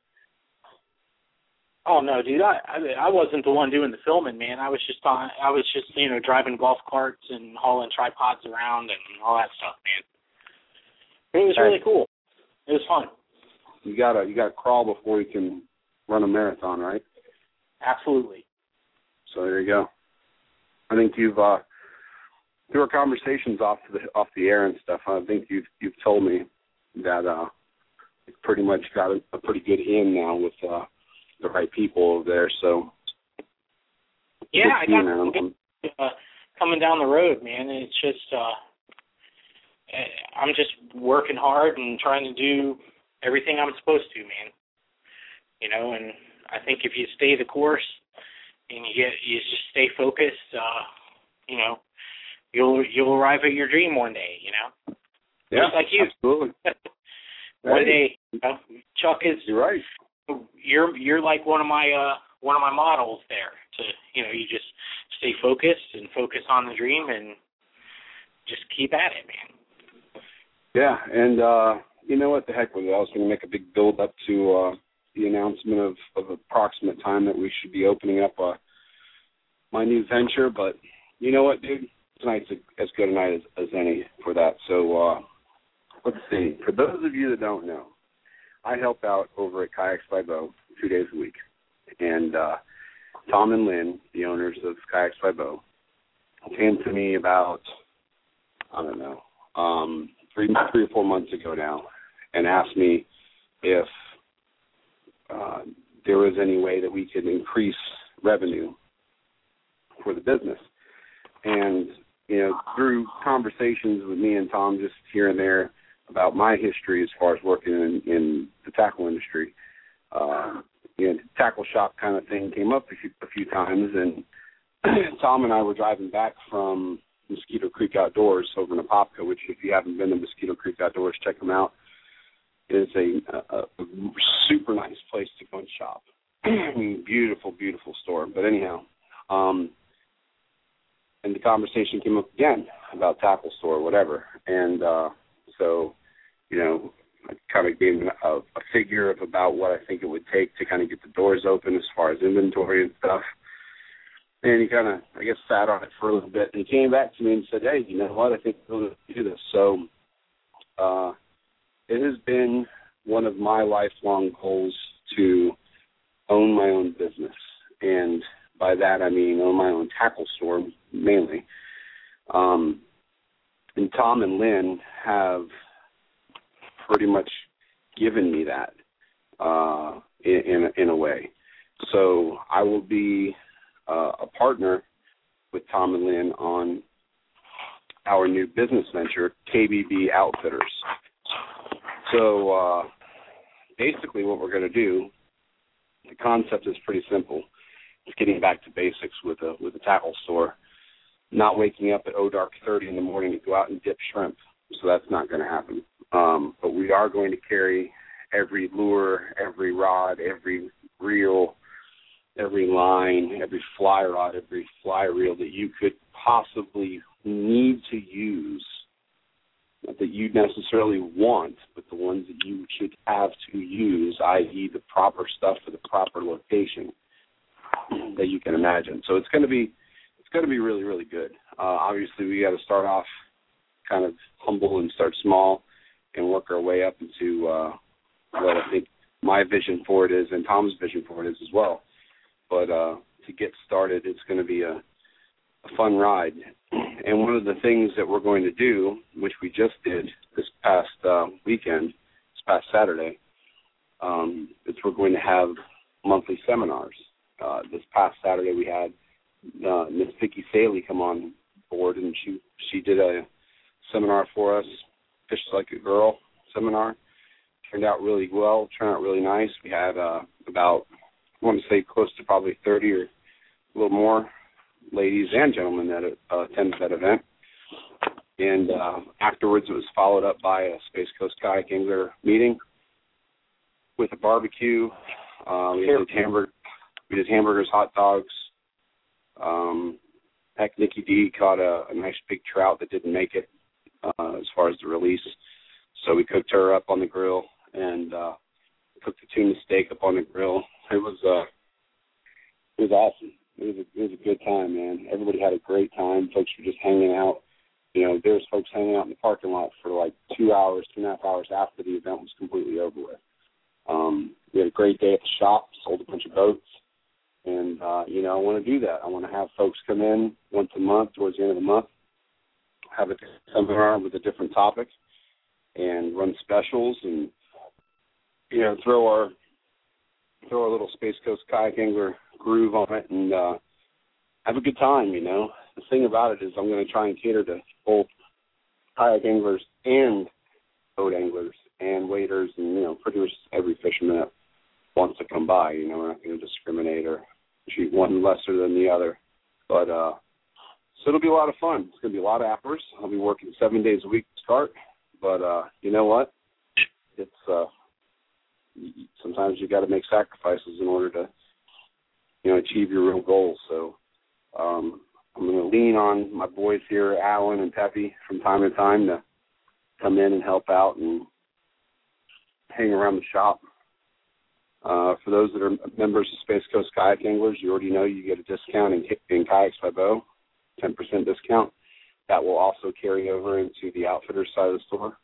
Oh no, dude! I wasn't the one doing the filming, man. I was just driving golf carts and hauling tripods around and all that stuff, man. It was really cool. It was fun. You gotta crawl before you can run a marathon, right? Absolutely. So there you go. I think you've through our conversations off the air and stuff. I think you've told me that you've pretty much got a pretty good in now with the right people over there. So yeah, I got coming down the road, man. It's just I'm just working hard and trying to do everything I'm supposed to, man. You know, and I think if you stay the course and you just stay focused, you know, you'll arrive at your dream one day, you know. Yeah, just like you. Absolutely. One day, you know, Chuck is. You're right. You're like one of my models there. You just stay focused and focus on the dream and just keep at it, man. Yeah, and you know what? The heck with it. I was going to make a big build up to the announcement of approximate time that we should be opening up my new venture, but you know what, dude? Tonight's as good a night as any for that. So let's see. For those of you that don't know, I help out over at Kayaks by Bo 2 days a week. And Tom and Lynn, the owners of Kayaks by Bo, came to me about, I don't know, 3 or 4 months ago now and asked me if there was any way that we could increase revenue for the business. And, you know, through conversations with me and Tom just here and there about my history as far as working in the tackle industry, tackle shop kind of thing came up a few times. And Tom and I were driving back from Mosquito Creek Outdoors over in Apopka, which if you haven't been to Mosquito Creek Outdoors, check them out. It's a super nice place to go and shop. I mean, beautiful, beautiful store. But anyhow, and the conversation came up again about tackle store or whatever. And so, you know, I kind of gave him a figure of about what I think it would take to kind of get the doors open as far as inventory and stuff. And he kind of, I guess, sat on it for a little bit. And he came back to me and said, hey, you know what, I think we'll do this. So it has been one of my lifelong goals to own my own business. And by that I mean own my own tackle store mainly. And Tom and Lynn have pretty much given me that in a way. So I will be a partner with Tom and Lynn on our new business venture, KBB Outfitters. So basically what we're going to do, the concept is pretty simple. It's getting back to basics with a tackle store, not waking up at dark 30 in the morning to go out and dip shrimp. So that's not going to happen. But we are going to carry every lure, every rod, every reel, every line, every fly rod, every fly reel that you could possibly need to use, not that you necessarily want, but the ones that you should have to use, i.e. the proper stuff for the proper location that you can imagine. So it's going to be really, really good. Obviously, we got to start off kind of humble and start small and work our way up into what I think my vision for it is and Tom's vision for it is as well. But to get started, it's going to be a fun ride. And one of the things that we're going to do, which we just did this past weekend, this past Saturday, is we're going to have monthly seminars. This past Saturday we had Miss Vicki Saley come on board, and she did a seminar for us, Fish Like a Girl seminar. Turned out really well, turned out really nice. We had about, I want to say close to probably 30 or a little more ladies and gentlemen that attended that event. And afterwards, it was followed up by a Space Coast Kayak Angler meeting with a barbecue. We did hamburgers, hot dogs. Heck, Nikki D caught a nice big trout that didn't make it as far as the release. So we cooked her up on the grill and cooked the tuna steak up on the grill. It was awesome. It was a good time, man. Everybody had a great time. Folks were just hanging out. There was folks hanging out in the parking lot for like 2 hours, 2.5 hours after the event was completely over with. We had a great day at the shop, sold a bunch of boats, and, I want to do that. I want to have folks come in once a month towards the end of the month, have a seminar with a different topic, and run specials and, throw our little Space Coast Kayak Angler groove on it and have a good time, The thing about it is I'm going to try and cater to both kayak anglers and boat anglers and waders and, pretty much every fisherman that wants to come by. We're not going to discriminate or treat one lesser than the other. But so it'll be a lot of fun. It's going to be a lot of hours. I'll be working 7 days a week to start. But you know what? It's sometimes you got to make sacrifices in order to, achieve your real goals. So I'm going to lean on my boys here, Alan and Peppy, from time to time to come in and help out and hang around the shop. For those that are members of Space Coast Kayak Anglers, you already know you get a discount in Kayaks by Bo, 10% discount. That will also carry over into the outfitter side of the store.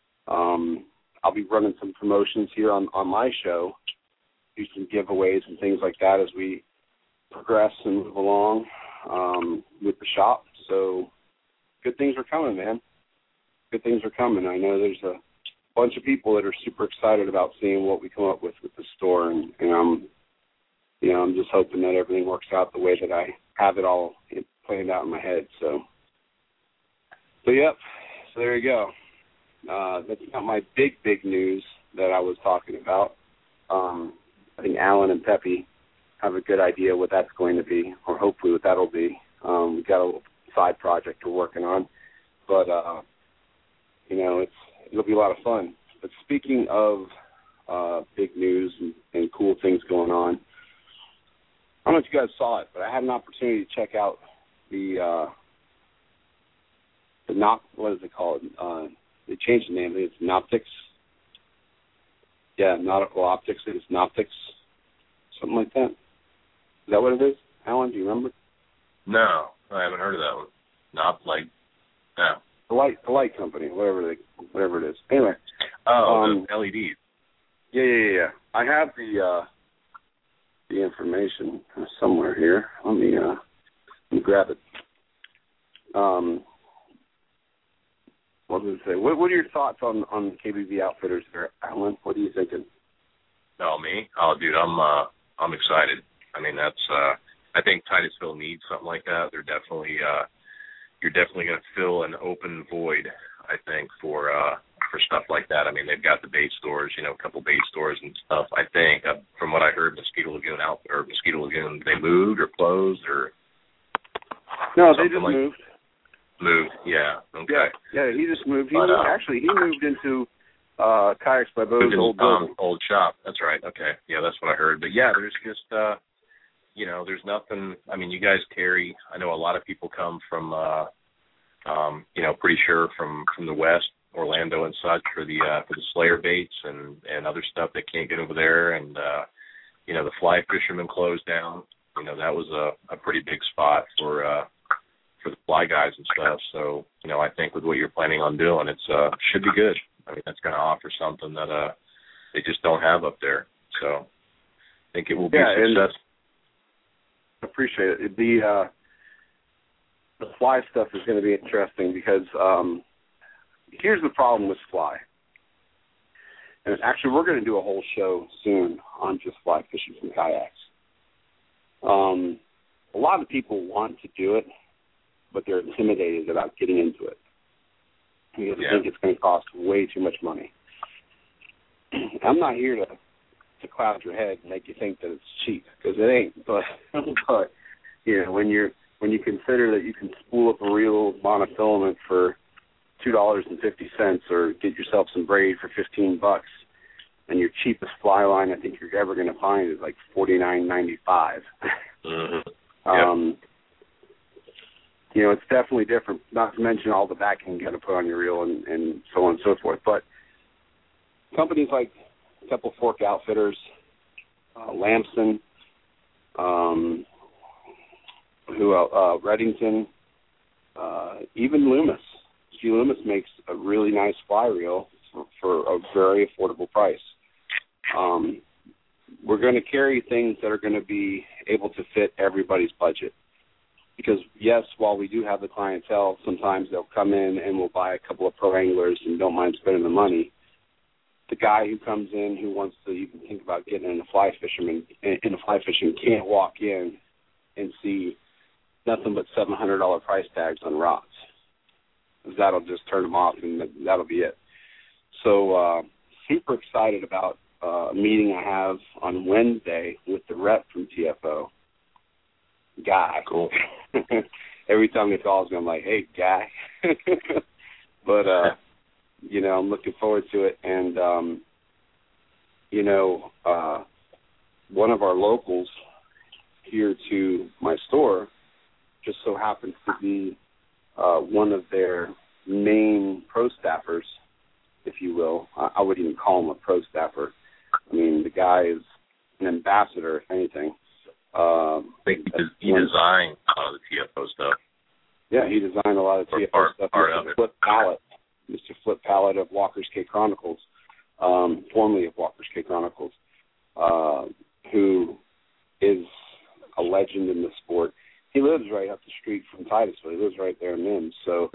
I'll be running some promotions here on my show, do some giveaways and things like that as we progress and move along with the shop. So good things are coming, man. Good things are coming. I know there's a bunch of people that are super excited about seeing what we come up with the store, and I'm just hoping that everything works out the way that I have it all planned out in my head. So yep. So there you go. That's not my big news that I was talking about. I think Alan and Peppy have a good idea what that's going to be, or hopefully what that'll be. We've got a little side project we're working on, but it'll be a lot of fun. But speaking of big news and cool things going on, I don't know if you guys saw it, but I had an opportunity to check out the what is it called? They changed the name. I think it's Noptics. Yeah, Nautical Optics. It's Noptics, something like that. Is that what it is? Alan, do you remember? No, I haven't heard of that one. No. The light company, whatever it is. Anyway. The LEDs. Yeah. I have the information somewhere here. Let me grab it. What did it say? What are your thoughts on the KBV Outfitters there, Alan? What are you thinking? Oh, me? Oh, dude, I'm excited. I mean, that's I think Titusville needs something like that. They're definitely you're definitely going to fill an open void, I think, for stuff like that. I mean, they've got the bait stores, a couple bait stores and stuff. I think from what I heard, Mosquito Lagoon, they moved or closed or no, they just moved. Moved, yeah. Okay. Yeah, he just moved. He moved into Kayaks by Bo's old building. Old shop. That's right. Okay. Yeah, that's what I heard. But yeah, there's just there's nothing. I mean, you guys carry. I know a lot of people come from pretty sure from the west, Orlando and such, for the Slayer baits and other stuff they can't get over there, and the fly fishermen closed down. That was a pretty big spot for the fly guys and stuff. So, I think with what you're planning on doing, it should be good. I mean, that's going to offer something that they just don't have up there. So I think it will be a success. I appreciate it. The fly stuff is going to be interesting because here's the problem with fly. And actually, we're going to do a whole show soon on just fly fishing from kayaks. A lot of people want to do it, but they're intimidated about getting into it because they think it's going to cost way too much money. I'm not here to cloud your head and make you think that it's cheap, because it ain't. But when you consider that you can spool up a reel of monofilament for $2.50, or get yourself some braid for $15, and your cheapest fly line I think you're ever going to find is like $49.95. Mm-hmm. Yep. You know, it's definitely different, not to mention all the backing you got to put on your reel and so on and so forth. But companies like Temple Fork Outfitters, Lamson, Reddington, even Loomis. G. Loomis makes a really nice fly reel for a very affordable price. We're going to carry things that are going to be able to fit everybody's budget. Because, yes, while we do have the clientele, sometimes they'll come in and we'll buy a couple of pro anglers and don't mind spending the money. The guy who comes in who wants to even think about getting into fly fishing can't walk in and see nothing but $700 price tags on rods. That'll just turn them off, and that'll be it. So super excited about a meeting I have on Wednesday with the rep from TFO, Guy. Cool. Every time he calls me, I'm like, hey, Guy. But, you know, I'm looking forward to it. And, you know, one of our locals here to my store just so happens to be one of their main pro staffers, if you will. I wouldn't even call him a pro staffer. I mean, the guy is an ambassador, if anything. I think he designed a lot of the TFO stuff. Yeah, he designed a lot of TFO stuff. Mr. Flip Pallett of Walker's Cay Chronicles, formerly of Walker's Cay Chronicles, who is a legend in the sport. He lives right up the street from Titusville. He lives right there in Mims. So,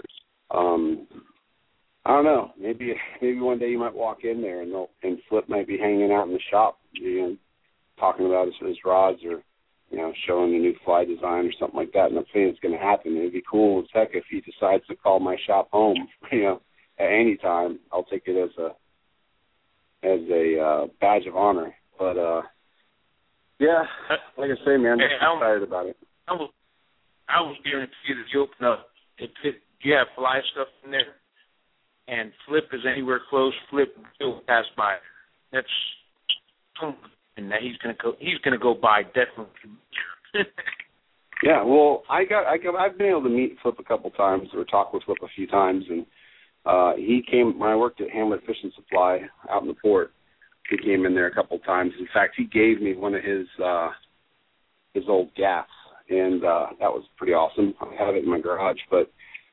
I don't know. Maybe one day you might walk in there and Flip might be hanging out in the shop, you know, talking about his rods or, you know, showing a new fly design or something like that. And I'm saying it's going to happen. It'd be cool as heck if he decides to call my shop home, you know, at any time. I'll take it as a badge of honor. But yeah, like I say, man, I'm excited about it. I was guarantee you that you open up, you have fly stuff in there, and Flip is anywhere close, Flip will pass by. That's, and that he's gonna go by definitely. Yeah, well, I've been able to meet Flip a couple times or talk with Flip a few times, and he came when I worked at Hamlet Fish and Supply out in the port. He came in there a couple times. In fact, he gave me one of his old gaffs, and that was pretty awesome. I have it in my garage, but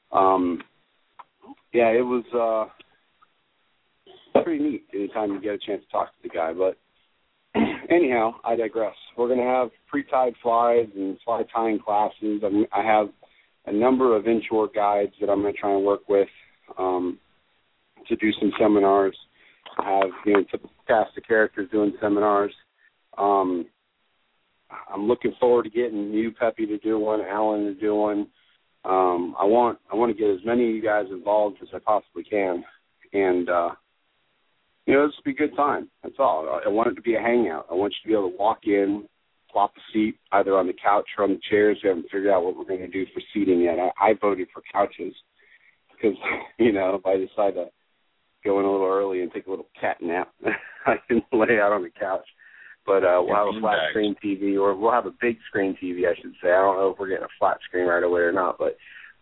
yeah, it was pretty neat anytime you get a chance to talk to the guy. But anyhow, I digress. We're going to have pre-tied flies and fly tying classes. I have a number of inshore guides that I'm going to try and work with to do some seminars. I have, you know, typical cast of characters doing seminars. I'm looking forward to getting you, Peppy, to do one, Alan to do one. I want to get as many of you guys involved as I possibly can, and you know, this will be a good time. That's all. I want it to be a hangout. I want you to be able to walk in, plop a seat either on the couch or on the chairs. We haven't figured out what we're going to do for seating yet. I voted for couches because, you know, if I decide to go in a little early and take a little cat nap, I can lay out on the couch. But we'll have a flat screen TV, or we'll have a big screen TV, I should say. I don't know if we're getting a flat screen right away or not, but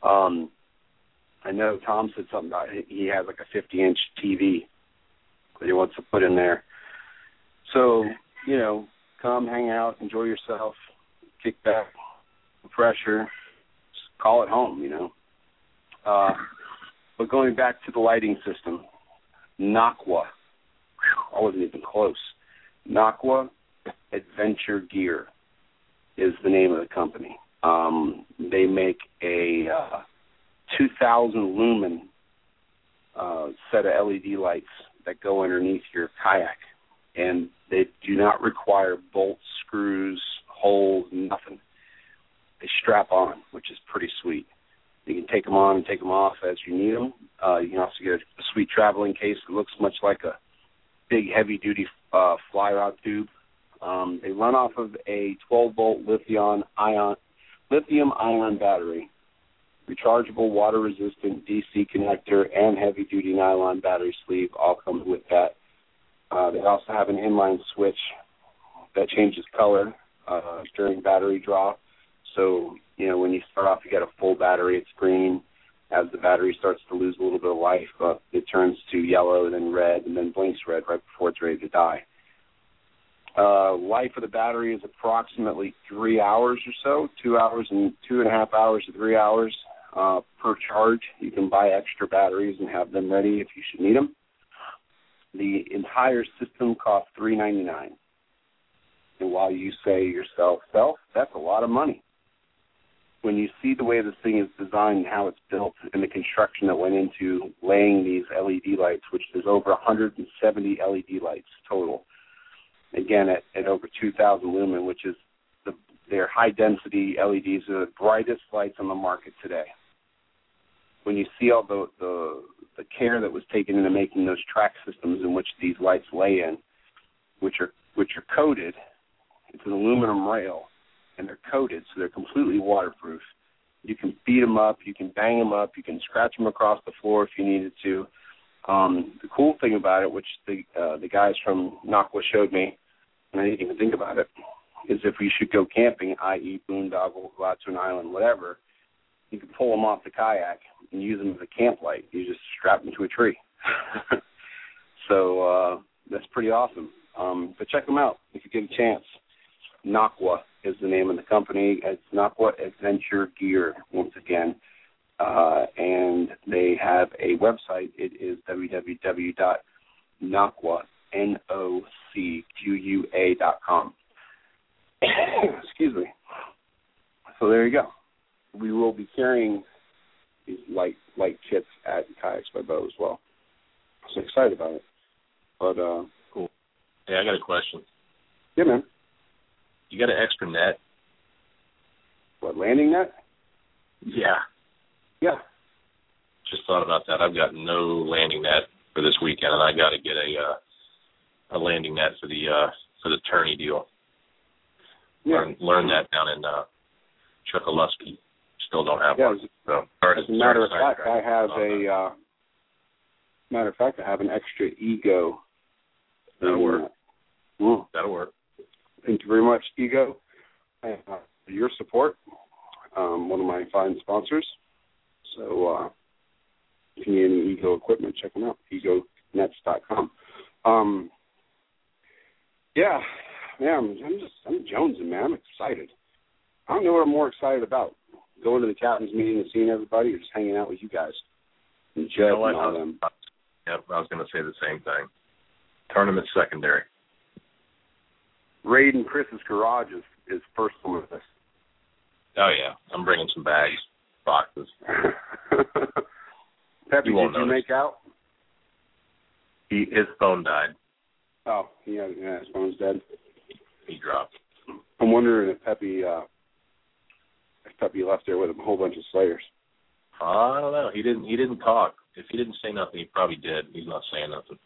I know Tom said something about he has like a 50-inch TV that he wants to put in there. So, you know, come hang out, enjoy yourself, kick back, no pressure, just call it home, you know. But going back to the lighting system, Naqua, I wasn't even close. Naqua Adventure Gear is the name of the company. They make a 2,000 lumen set of LED lights that go underneath your kayak, and they do not require bolts, screws, holes, nothing. They strap on, which is pretty sweet. You can take them on and take them off as you need them. You can also get a sweet traveling case that looks much like a big heavy-duty fly rod tube. They run off of a 12-volt lithium-ion battery rechargeable, water-resistant DC connector, and heavy-duty nylon battery sleeve all come with that. They also have an inline switch that changes color during battery draw. So, when you start off, you get a full battery, it's green. As the battery starts to lose a little bit of life, it turns to yellow, then red, and then blinks red right before it's ready to die. Life of the battery is approximately 3 hours or so, 2 hours and 2.5 hours to 3 hours per charge. You can buy extra batteries and have them ready if you should need them. The entire system costs $399. And while you say to yourself, that's a lot of money. When you see the way this thing is designed and how it's built and the construction that went into laying these LED lights, which there's over 170 LED lights total, again, at over 2,000 lumen, which is their high-density LEDs are the brightest lights on the market today. When you see all the care that was taken into making those track systems in which these lights lay in, which are coated, it's an aluminum rail, and they're coated, so they're completely waterproof. You can beat them up, you can bang them up, you can scratch them across the floor if you needed to. The cool thing about it, which the guys from Nocwa showed me, and I didn't even think about it, is if we should go camping, i.e. boondoggle, go out to an island, whatever, you can pull them off the kayak and use them as a camp light. You just strap them to a tree. So that's pretty awesome. But check them out if you get a chance. Nocwa is the name of the company. It's Nocwa Adventure Gear, once again. And they have a website. It is www.nocqua.com. Excuse me. So there you go. We will be carrying these light kits at Kayaks by Bo as well. So excited about it. But cool. Hey, I got a question. Yeah, man. You got an extra net? What, landing net? Yeah. Yeah. Just thought about that. I've got no landing net for this weekend, and I got to get a landing net for the tourney deal. Yeah. Learn that down in Chokoloskee. Still don't have one. So, as a matter of fact, I have an extra Ego. That'll work. That'll work. Thank you very much, Ego, for your support. One of my fine sponsors. So if you need any Ego equipment, check them out, egonets.com. Yeah, man, I'm jonesing, man. I'm excited. I don't know what I'm more excited about, going to the captain's meeting and seeing everybody, or just hanging out with you guys and Judd and all them. Yep, I was going to say the same thing. Tournament secondary. Raid in Chris's garage is first on the list. Oh, yeah. I'm bringing some bags, boxes. Peppy, did you make out? His phone died. Oh, yeah, his phone's dead. He dropped. I'm wondering if Peppy left there with a whole bunch of Slayers. I don't know. He didn't talk. If he didn't say nothing, he probably did. He's not saying nothing.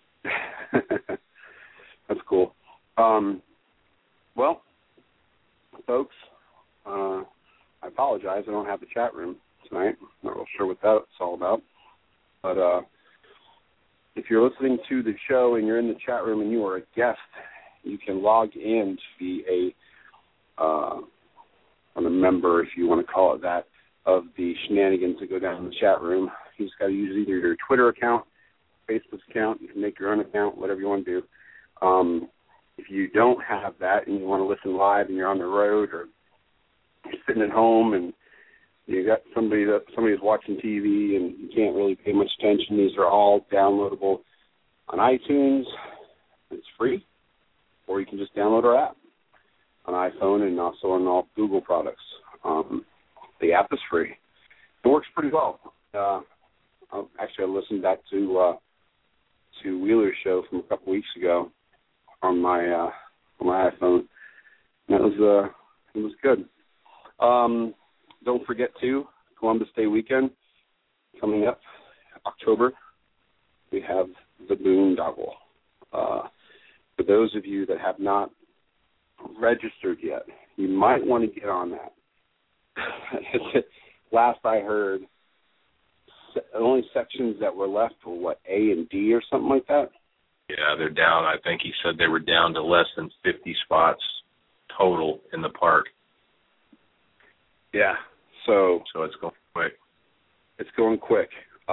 That's cool. Well, folks, I apologize. I don't have the chat room tonight. I'm not real sure what that's all about. But if you're listening to the show and you're in the chat room and you are a guest, you can log in to be a member, if you want to call it that, of the shenanigans that go down in the chat room. You just got to use either your Twitter account, Facebook account. You can make your own account, whatever you want to do. If you don't have that and you want to listen live and you're on the road, or you're sitting at home and you got somebody's watching TV and you can't really pay much attention, these are all downloadable on iTunes. It's free, or you can just download our app on iPhone and also on all Google products. The app is free. It works pretty well. Actually, I listened back to Wheeler's show from a couple weeks ago on my iPhone. And it was good. Don't forget too, Columbus Day weekend coming up, October. We have the Boondoggle. For those of you that have not registered yet, you might want to get on that. last I heard, the only sections that were left were, what, A and D or something like that? Yeah, they're down. I think he said they were down to less than 50 spots total in the park. Yeah. So it's going quick. It's going quick.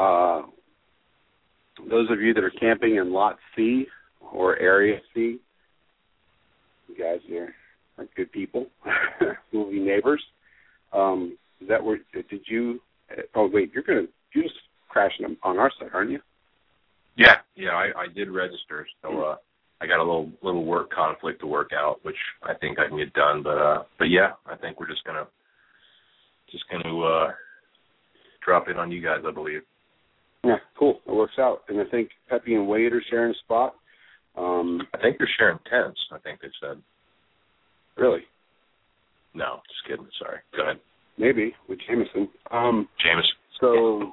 Those of you that are camping in Lot C or Area C, you guys are good people. Will be neighbors. Is that where, did you, oh, wait, you're just crashing on our side, aren't you? Yeah, I did register, so I got a little work conflict to work out, which I think I can get done. But yeah, I think we're just gonna drop in on you guys, I believe. Yeah, cool. It works out. And I think Peppy and Wade are sharing a spot. I think they're sharing tents, I think they said. Really? No, just kidding. Sorry. Go ahead. Maybe, with Jameson. Jameson. So,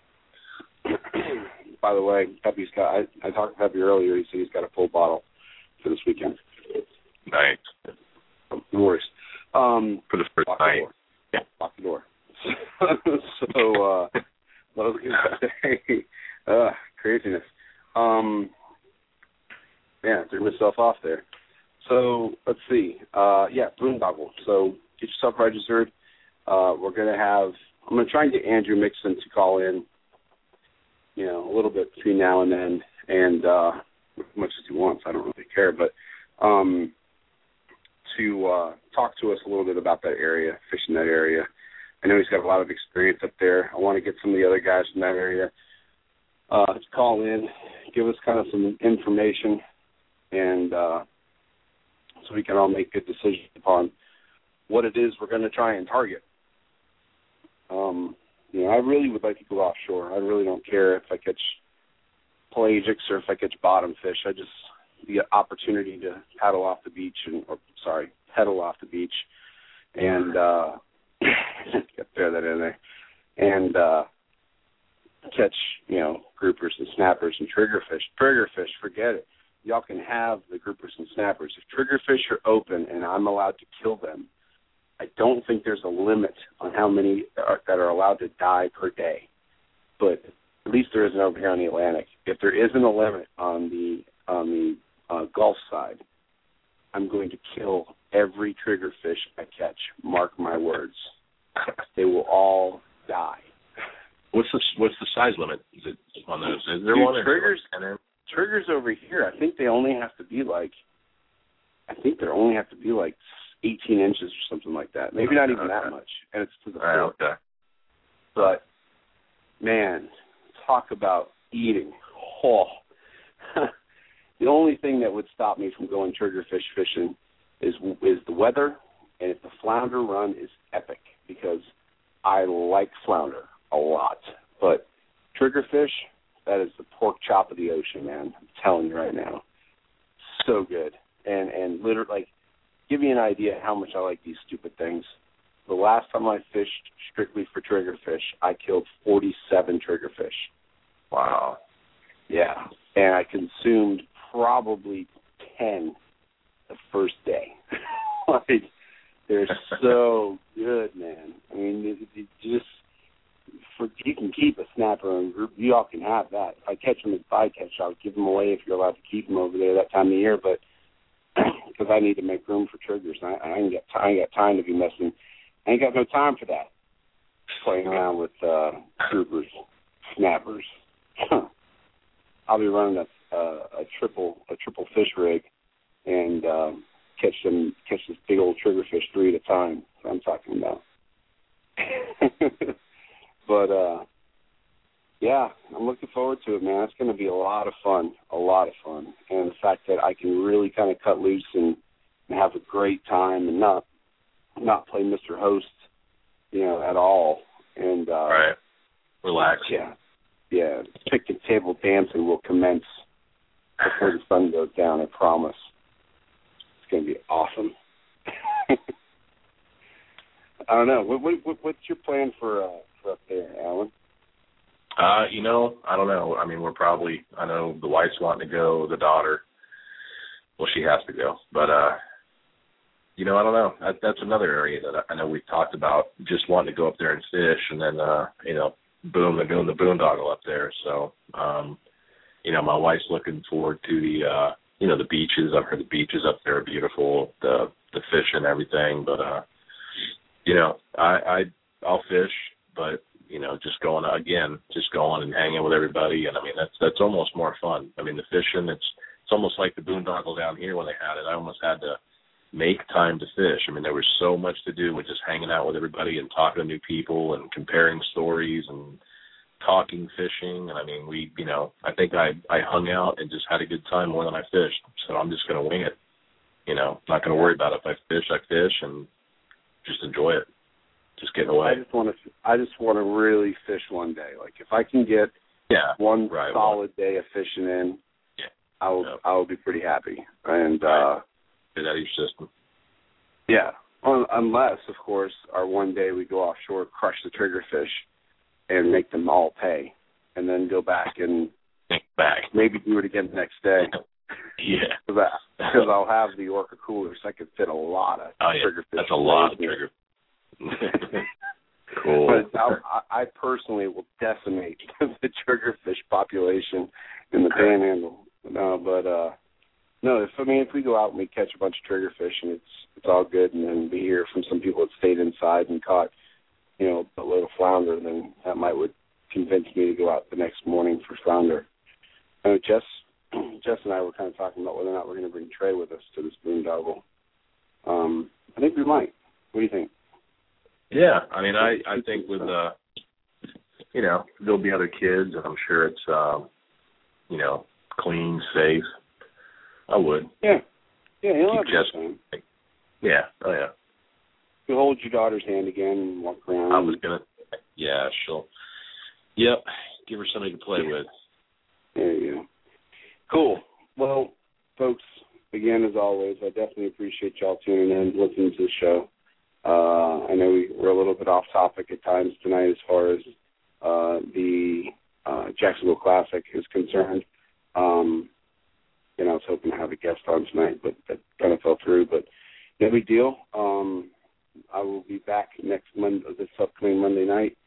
by the way, Peppy's got, I talked to Peppy earlier. He said he's got a full bottle for this weekend. Nice. No worries. For the first night. Yeah, lock the door. So, what was I going to say? Craziness. Yeah, threw myself off there. So, let's see. Yeah, Boondoggle. So, get yourself registered. We're going to have, I'm going to try and get Andrew Mixon to call in, a little bit between now and then, and as much as he wants. I don't really care, but to talk to us a little bit about that area, fishing that area. I know he's got a lot of experience up there. I want to get some of the other guys from that area to call in, give us kind of some information, and so we can all make good decisions upon what it is we're going to try and target. I really would like to go offshore. I really don't care if I catch pelagics or if I catch bottom fish. I just the opportunity to pedal off the beach and get throw that in there and catch groupers and snappers and triggerfish. Triggerfish, forget it. Y'all can have the groupers and snappers. If triggerfish are open and I'm allowed to kill them, I don't think there's a limit on how many that are allowed to die per day. But at least there isn't over here on the Atlantic. If there isn't a limit on the Gulf side, I'm going to kill every triggerfish I catch. Mark my words. They will all die. What's the size limit? Is it on those? Is there one? Triggers over here, I think they only have to be like 18 inches or something like that. Maybe not even that much. And it's to the floor. Okay. But, man, talk about eating. Oh. The only thing that would stop me from going triggerfish fishing is the weather, and if the flounder run is epic, because I like flounder a lot. But triggerfish, that is the pork chop of the ocean, man. I'm telling you right now. So good. And literally, give you an idea how much I like these stupid things. The last time I fished strictly for triggerfish, I killed 47 triggerfish. Wow. Yeah. And I consumed probably 10 the first day. They're so good, man. I mean, you can keep a snapper and group. You all can have that. If I catch them at bycatch, I'll give them away if you're allowed to keep them over there that time of year. But because I need to make room for triggers, I ain't got time to be messing. I ain't got no time for that. Playing around with groupers, snappers. I'll be running a triple fish rig and catch this big old triggerfish 3 at a time. That's what I'm talking about. But yeah, I'm looking forward to it, man. It's going to be a lot of fun. And the fact that I can really kind of cut loose and have a great time and not play Mr. Host, at all. And right. Relax. Yeah. Picnic table dancing will commence before the sun goes down, I promise. It's going to be awesome. I don't know. What's your plan for up there, Alan? I don't know. I mean, I know the wife's wanting to go, the daughter. Well, she has to go. But I don't know. That's another area that I know we've talked about, just wanting to go up there and fish, and then, boom, they're doing the boondoggle up there. So, my wife's looking forward to the beaches. I've heard the beaches up there are beautiful, the fish and everything. But, I'll fish, but, just going and hanging with everybody. And, that's almost more fun. The fishing, it's almost like the boondoggle down here when they had it. I almost had to make time to fish. There was so much to do with just hanging out with everybody and talking to new people and comparing stories and talking fishing. And we, I think I hung out and just had a good time more than I fished. So I'm just going to wing it. Not going to worry about it. If I fish and just enjoy it. Just getting away. I just want to really fish one day. Like if I can get one solid day of fishing in, I will be pretty happy. And get out of your system. Yeah, unless of course our one day we go offshore, crush the triggerfish, and make them all pay, and then go back and maybe do it again the next day. Yeah, because I'll have the Orca cooler, so I can fit a lot of triggerfish. That's a lot of trigger. Cool. But I personally will decimate the triggerfish population in the Panhandle. If we go out and we catch a bunch of triggerfish and it's all good, and then we hear from some people that stayed inside and caught, a little flounder, then that would convince me to go out the next morning for flounder. Jess and I were kind of talking about whether or not we're going to bring Trey with us to this boondoggle. I think we might. What do you think? Yeah, I think with there'll be other kids, and I'm sure it's clean, safe. I would. Yeah, he'll have time. Yeah, oh yeah. You hold your daughter's hand again and walk around. I was gonna. Yeah, she'll. Yep, give her somebody to play with. There you go. Cool. Well, folks, again, as always, I definitely appreciate y'all tuning in, listening to the show. I know we're a little bit off topic at times tonight as far as the Jacksonville Classic is concerned. I was hoping to have a guest on tonight, but that kind of fell through. But no big deal. I will be back this upcoming Monday night,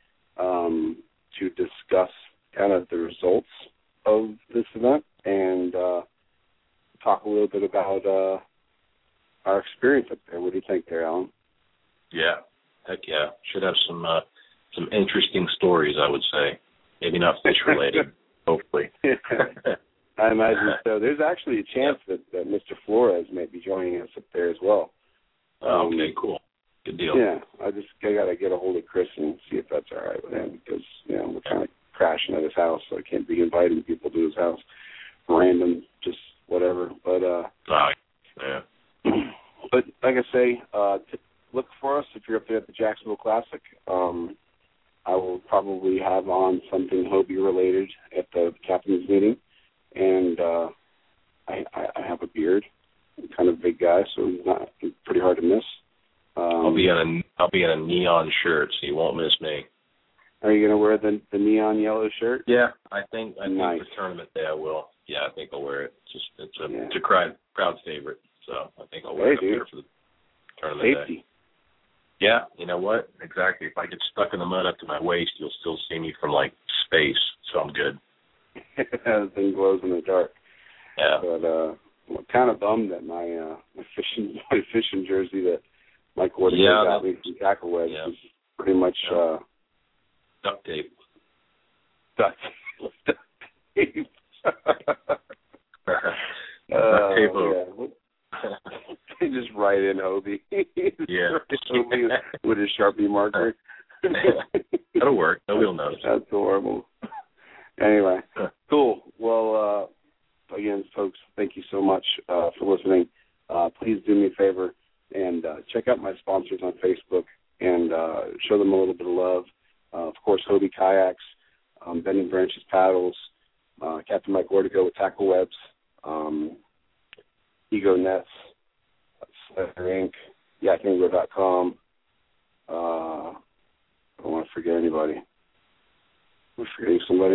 to discuss kind of the results of this event and talk a little bit about our experience up there. What do you think there, Alan? Yeah, heck yeah. Should have some interesting stories, I would say. Maybe not fish related, hopefully. I imagine so. There's actually a chance that Mr. Flores may be joining us up there as well. Okay, cool. Good deal. Yeah, I got to get a hold of Chris and see if that's all right with him, because we're kind of crashing at his house, so I can't be inviting people to his house, random, just whatever. But yeah. But like I say, look for us if you're up there at the Jacksonville Classic. I will probably have on something Hobie related at the captain's meeting, and I have a beard. I'm kind of a big guy, so he's pretty hard to miss. I'll be in a neon shirt, so you won't miss me. Are you going to wear the neon yellow shirt? Yeah, I think nice. For tournament day I will. Yeah, I think I'll wear it. It's a crowd favorite, so I think I'll wear it up there for the tournament Safety. day. Yeah, you know what? Exactly. If I get stuck in the mud up to my waist, you'll still see me from space, so I'm good. The thing glows in the dark. Yeah. But I'm kind of bummed that my fishing jersey that Mike Wardigan got me from Tackle Webs is pretty much duct tape. Duct tape. Duct tape over. They just write in Hobie. Hobie with a Sharpie marker. That'll work. Nobody will notice. That's horrible. Anyway, cool. Well, again, folks, thank you so much for listening. Please do me a favor and check out my sponsors on Facebook and show them a little bit of love. Of course, Hobie Kayaks, Bending Branches Paddles, Captain Mike Wardigo with Tackle Webs, Ego Nets, Slayer Inc., YakingGo.com. I don't want to forget anybody. Am I forgetting somebody?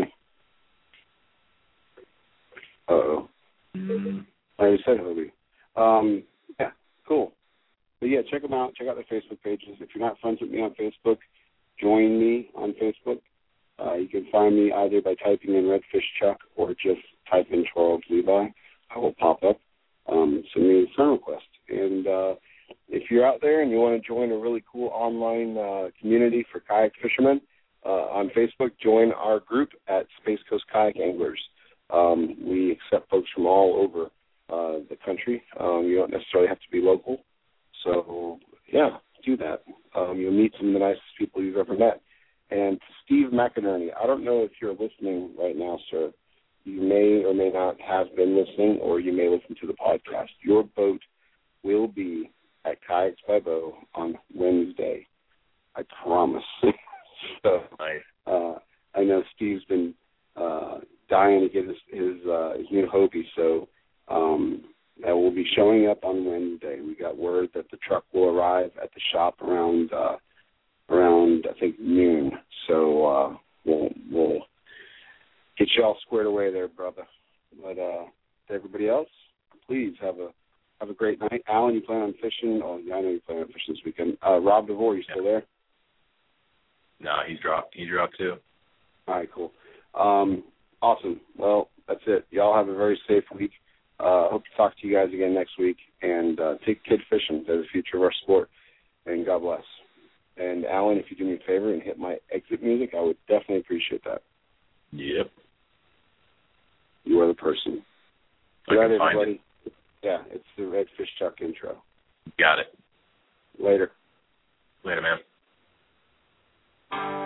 Uh-oh. I already said Hobie. Yeah, cool. yeah, check them out. Check out their Facebook pages. If you're not friends with me on Facebook, join me on Facebook. You can find me either by typing in Redfish Chuck or just type in Charles Levi. I will pop up. Send me a friend request. And if you're out there and you want to join a really cool online community for kayak fishermen on Facebook, join our group at Space Coast Kayak Anglers. We accept folks from all over the country. You don't necessarily have to be local. So, yeah, do that. You'll meet some of the nicest people you've ever met. And to Steve McInerney, I don't know if you're listening right now, sir. You may or may not have been listening, or you may listen to the podcast. Your boat will be at Kayaks by Bo on Wednesday. I promise. So, I know Steve's been dying to get his new Hobie, so that will be showing up on Wednesday. We got word that the truck will arrive at the shop around I think noon. So we'll get you all squared away there, brother. But to everybody else, please have a great night. Alan, you plan on fishing? Oh, yeah, I know you plan on fishing this weekend. Rob DeVore, you still there? No, he's dropped. He dropped too. All right, cool. Awesome. Well, that's it. Y'all have a very safe week. Hope to talk to you guys again next week. And take kid fishing. They're the future of our sport. And God bless. And, Alan, if you do me a favor and hit my exit music, I would definitely appreciate that. Yep. You are the person. Good night, everybody. Yeah, it's the Redfish Chuck intro. Got it. Later. Later, man.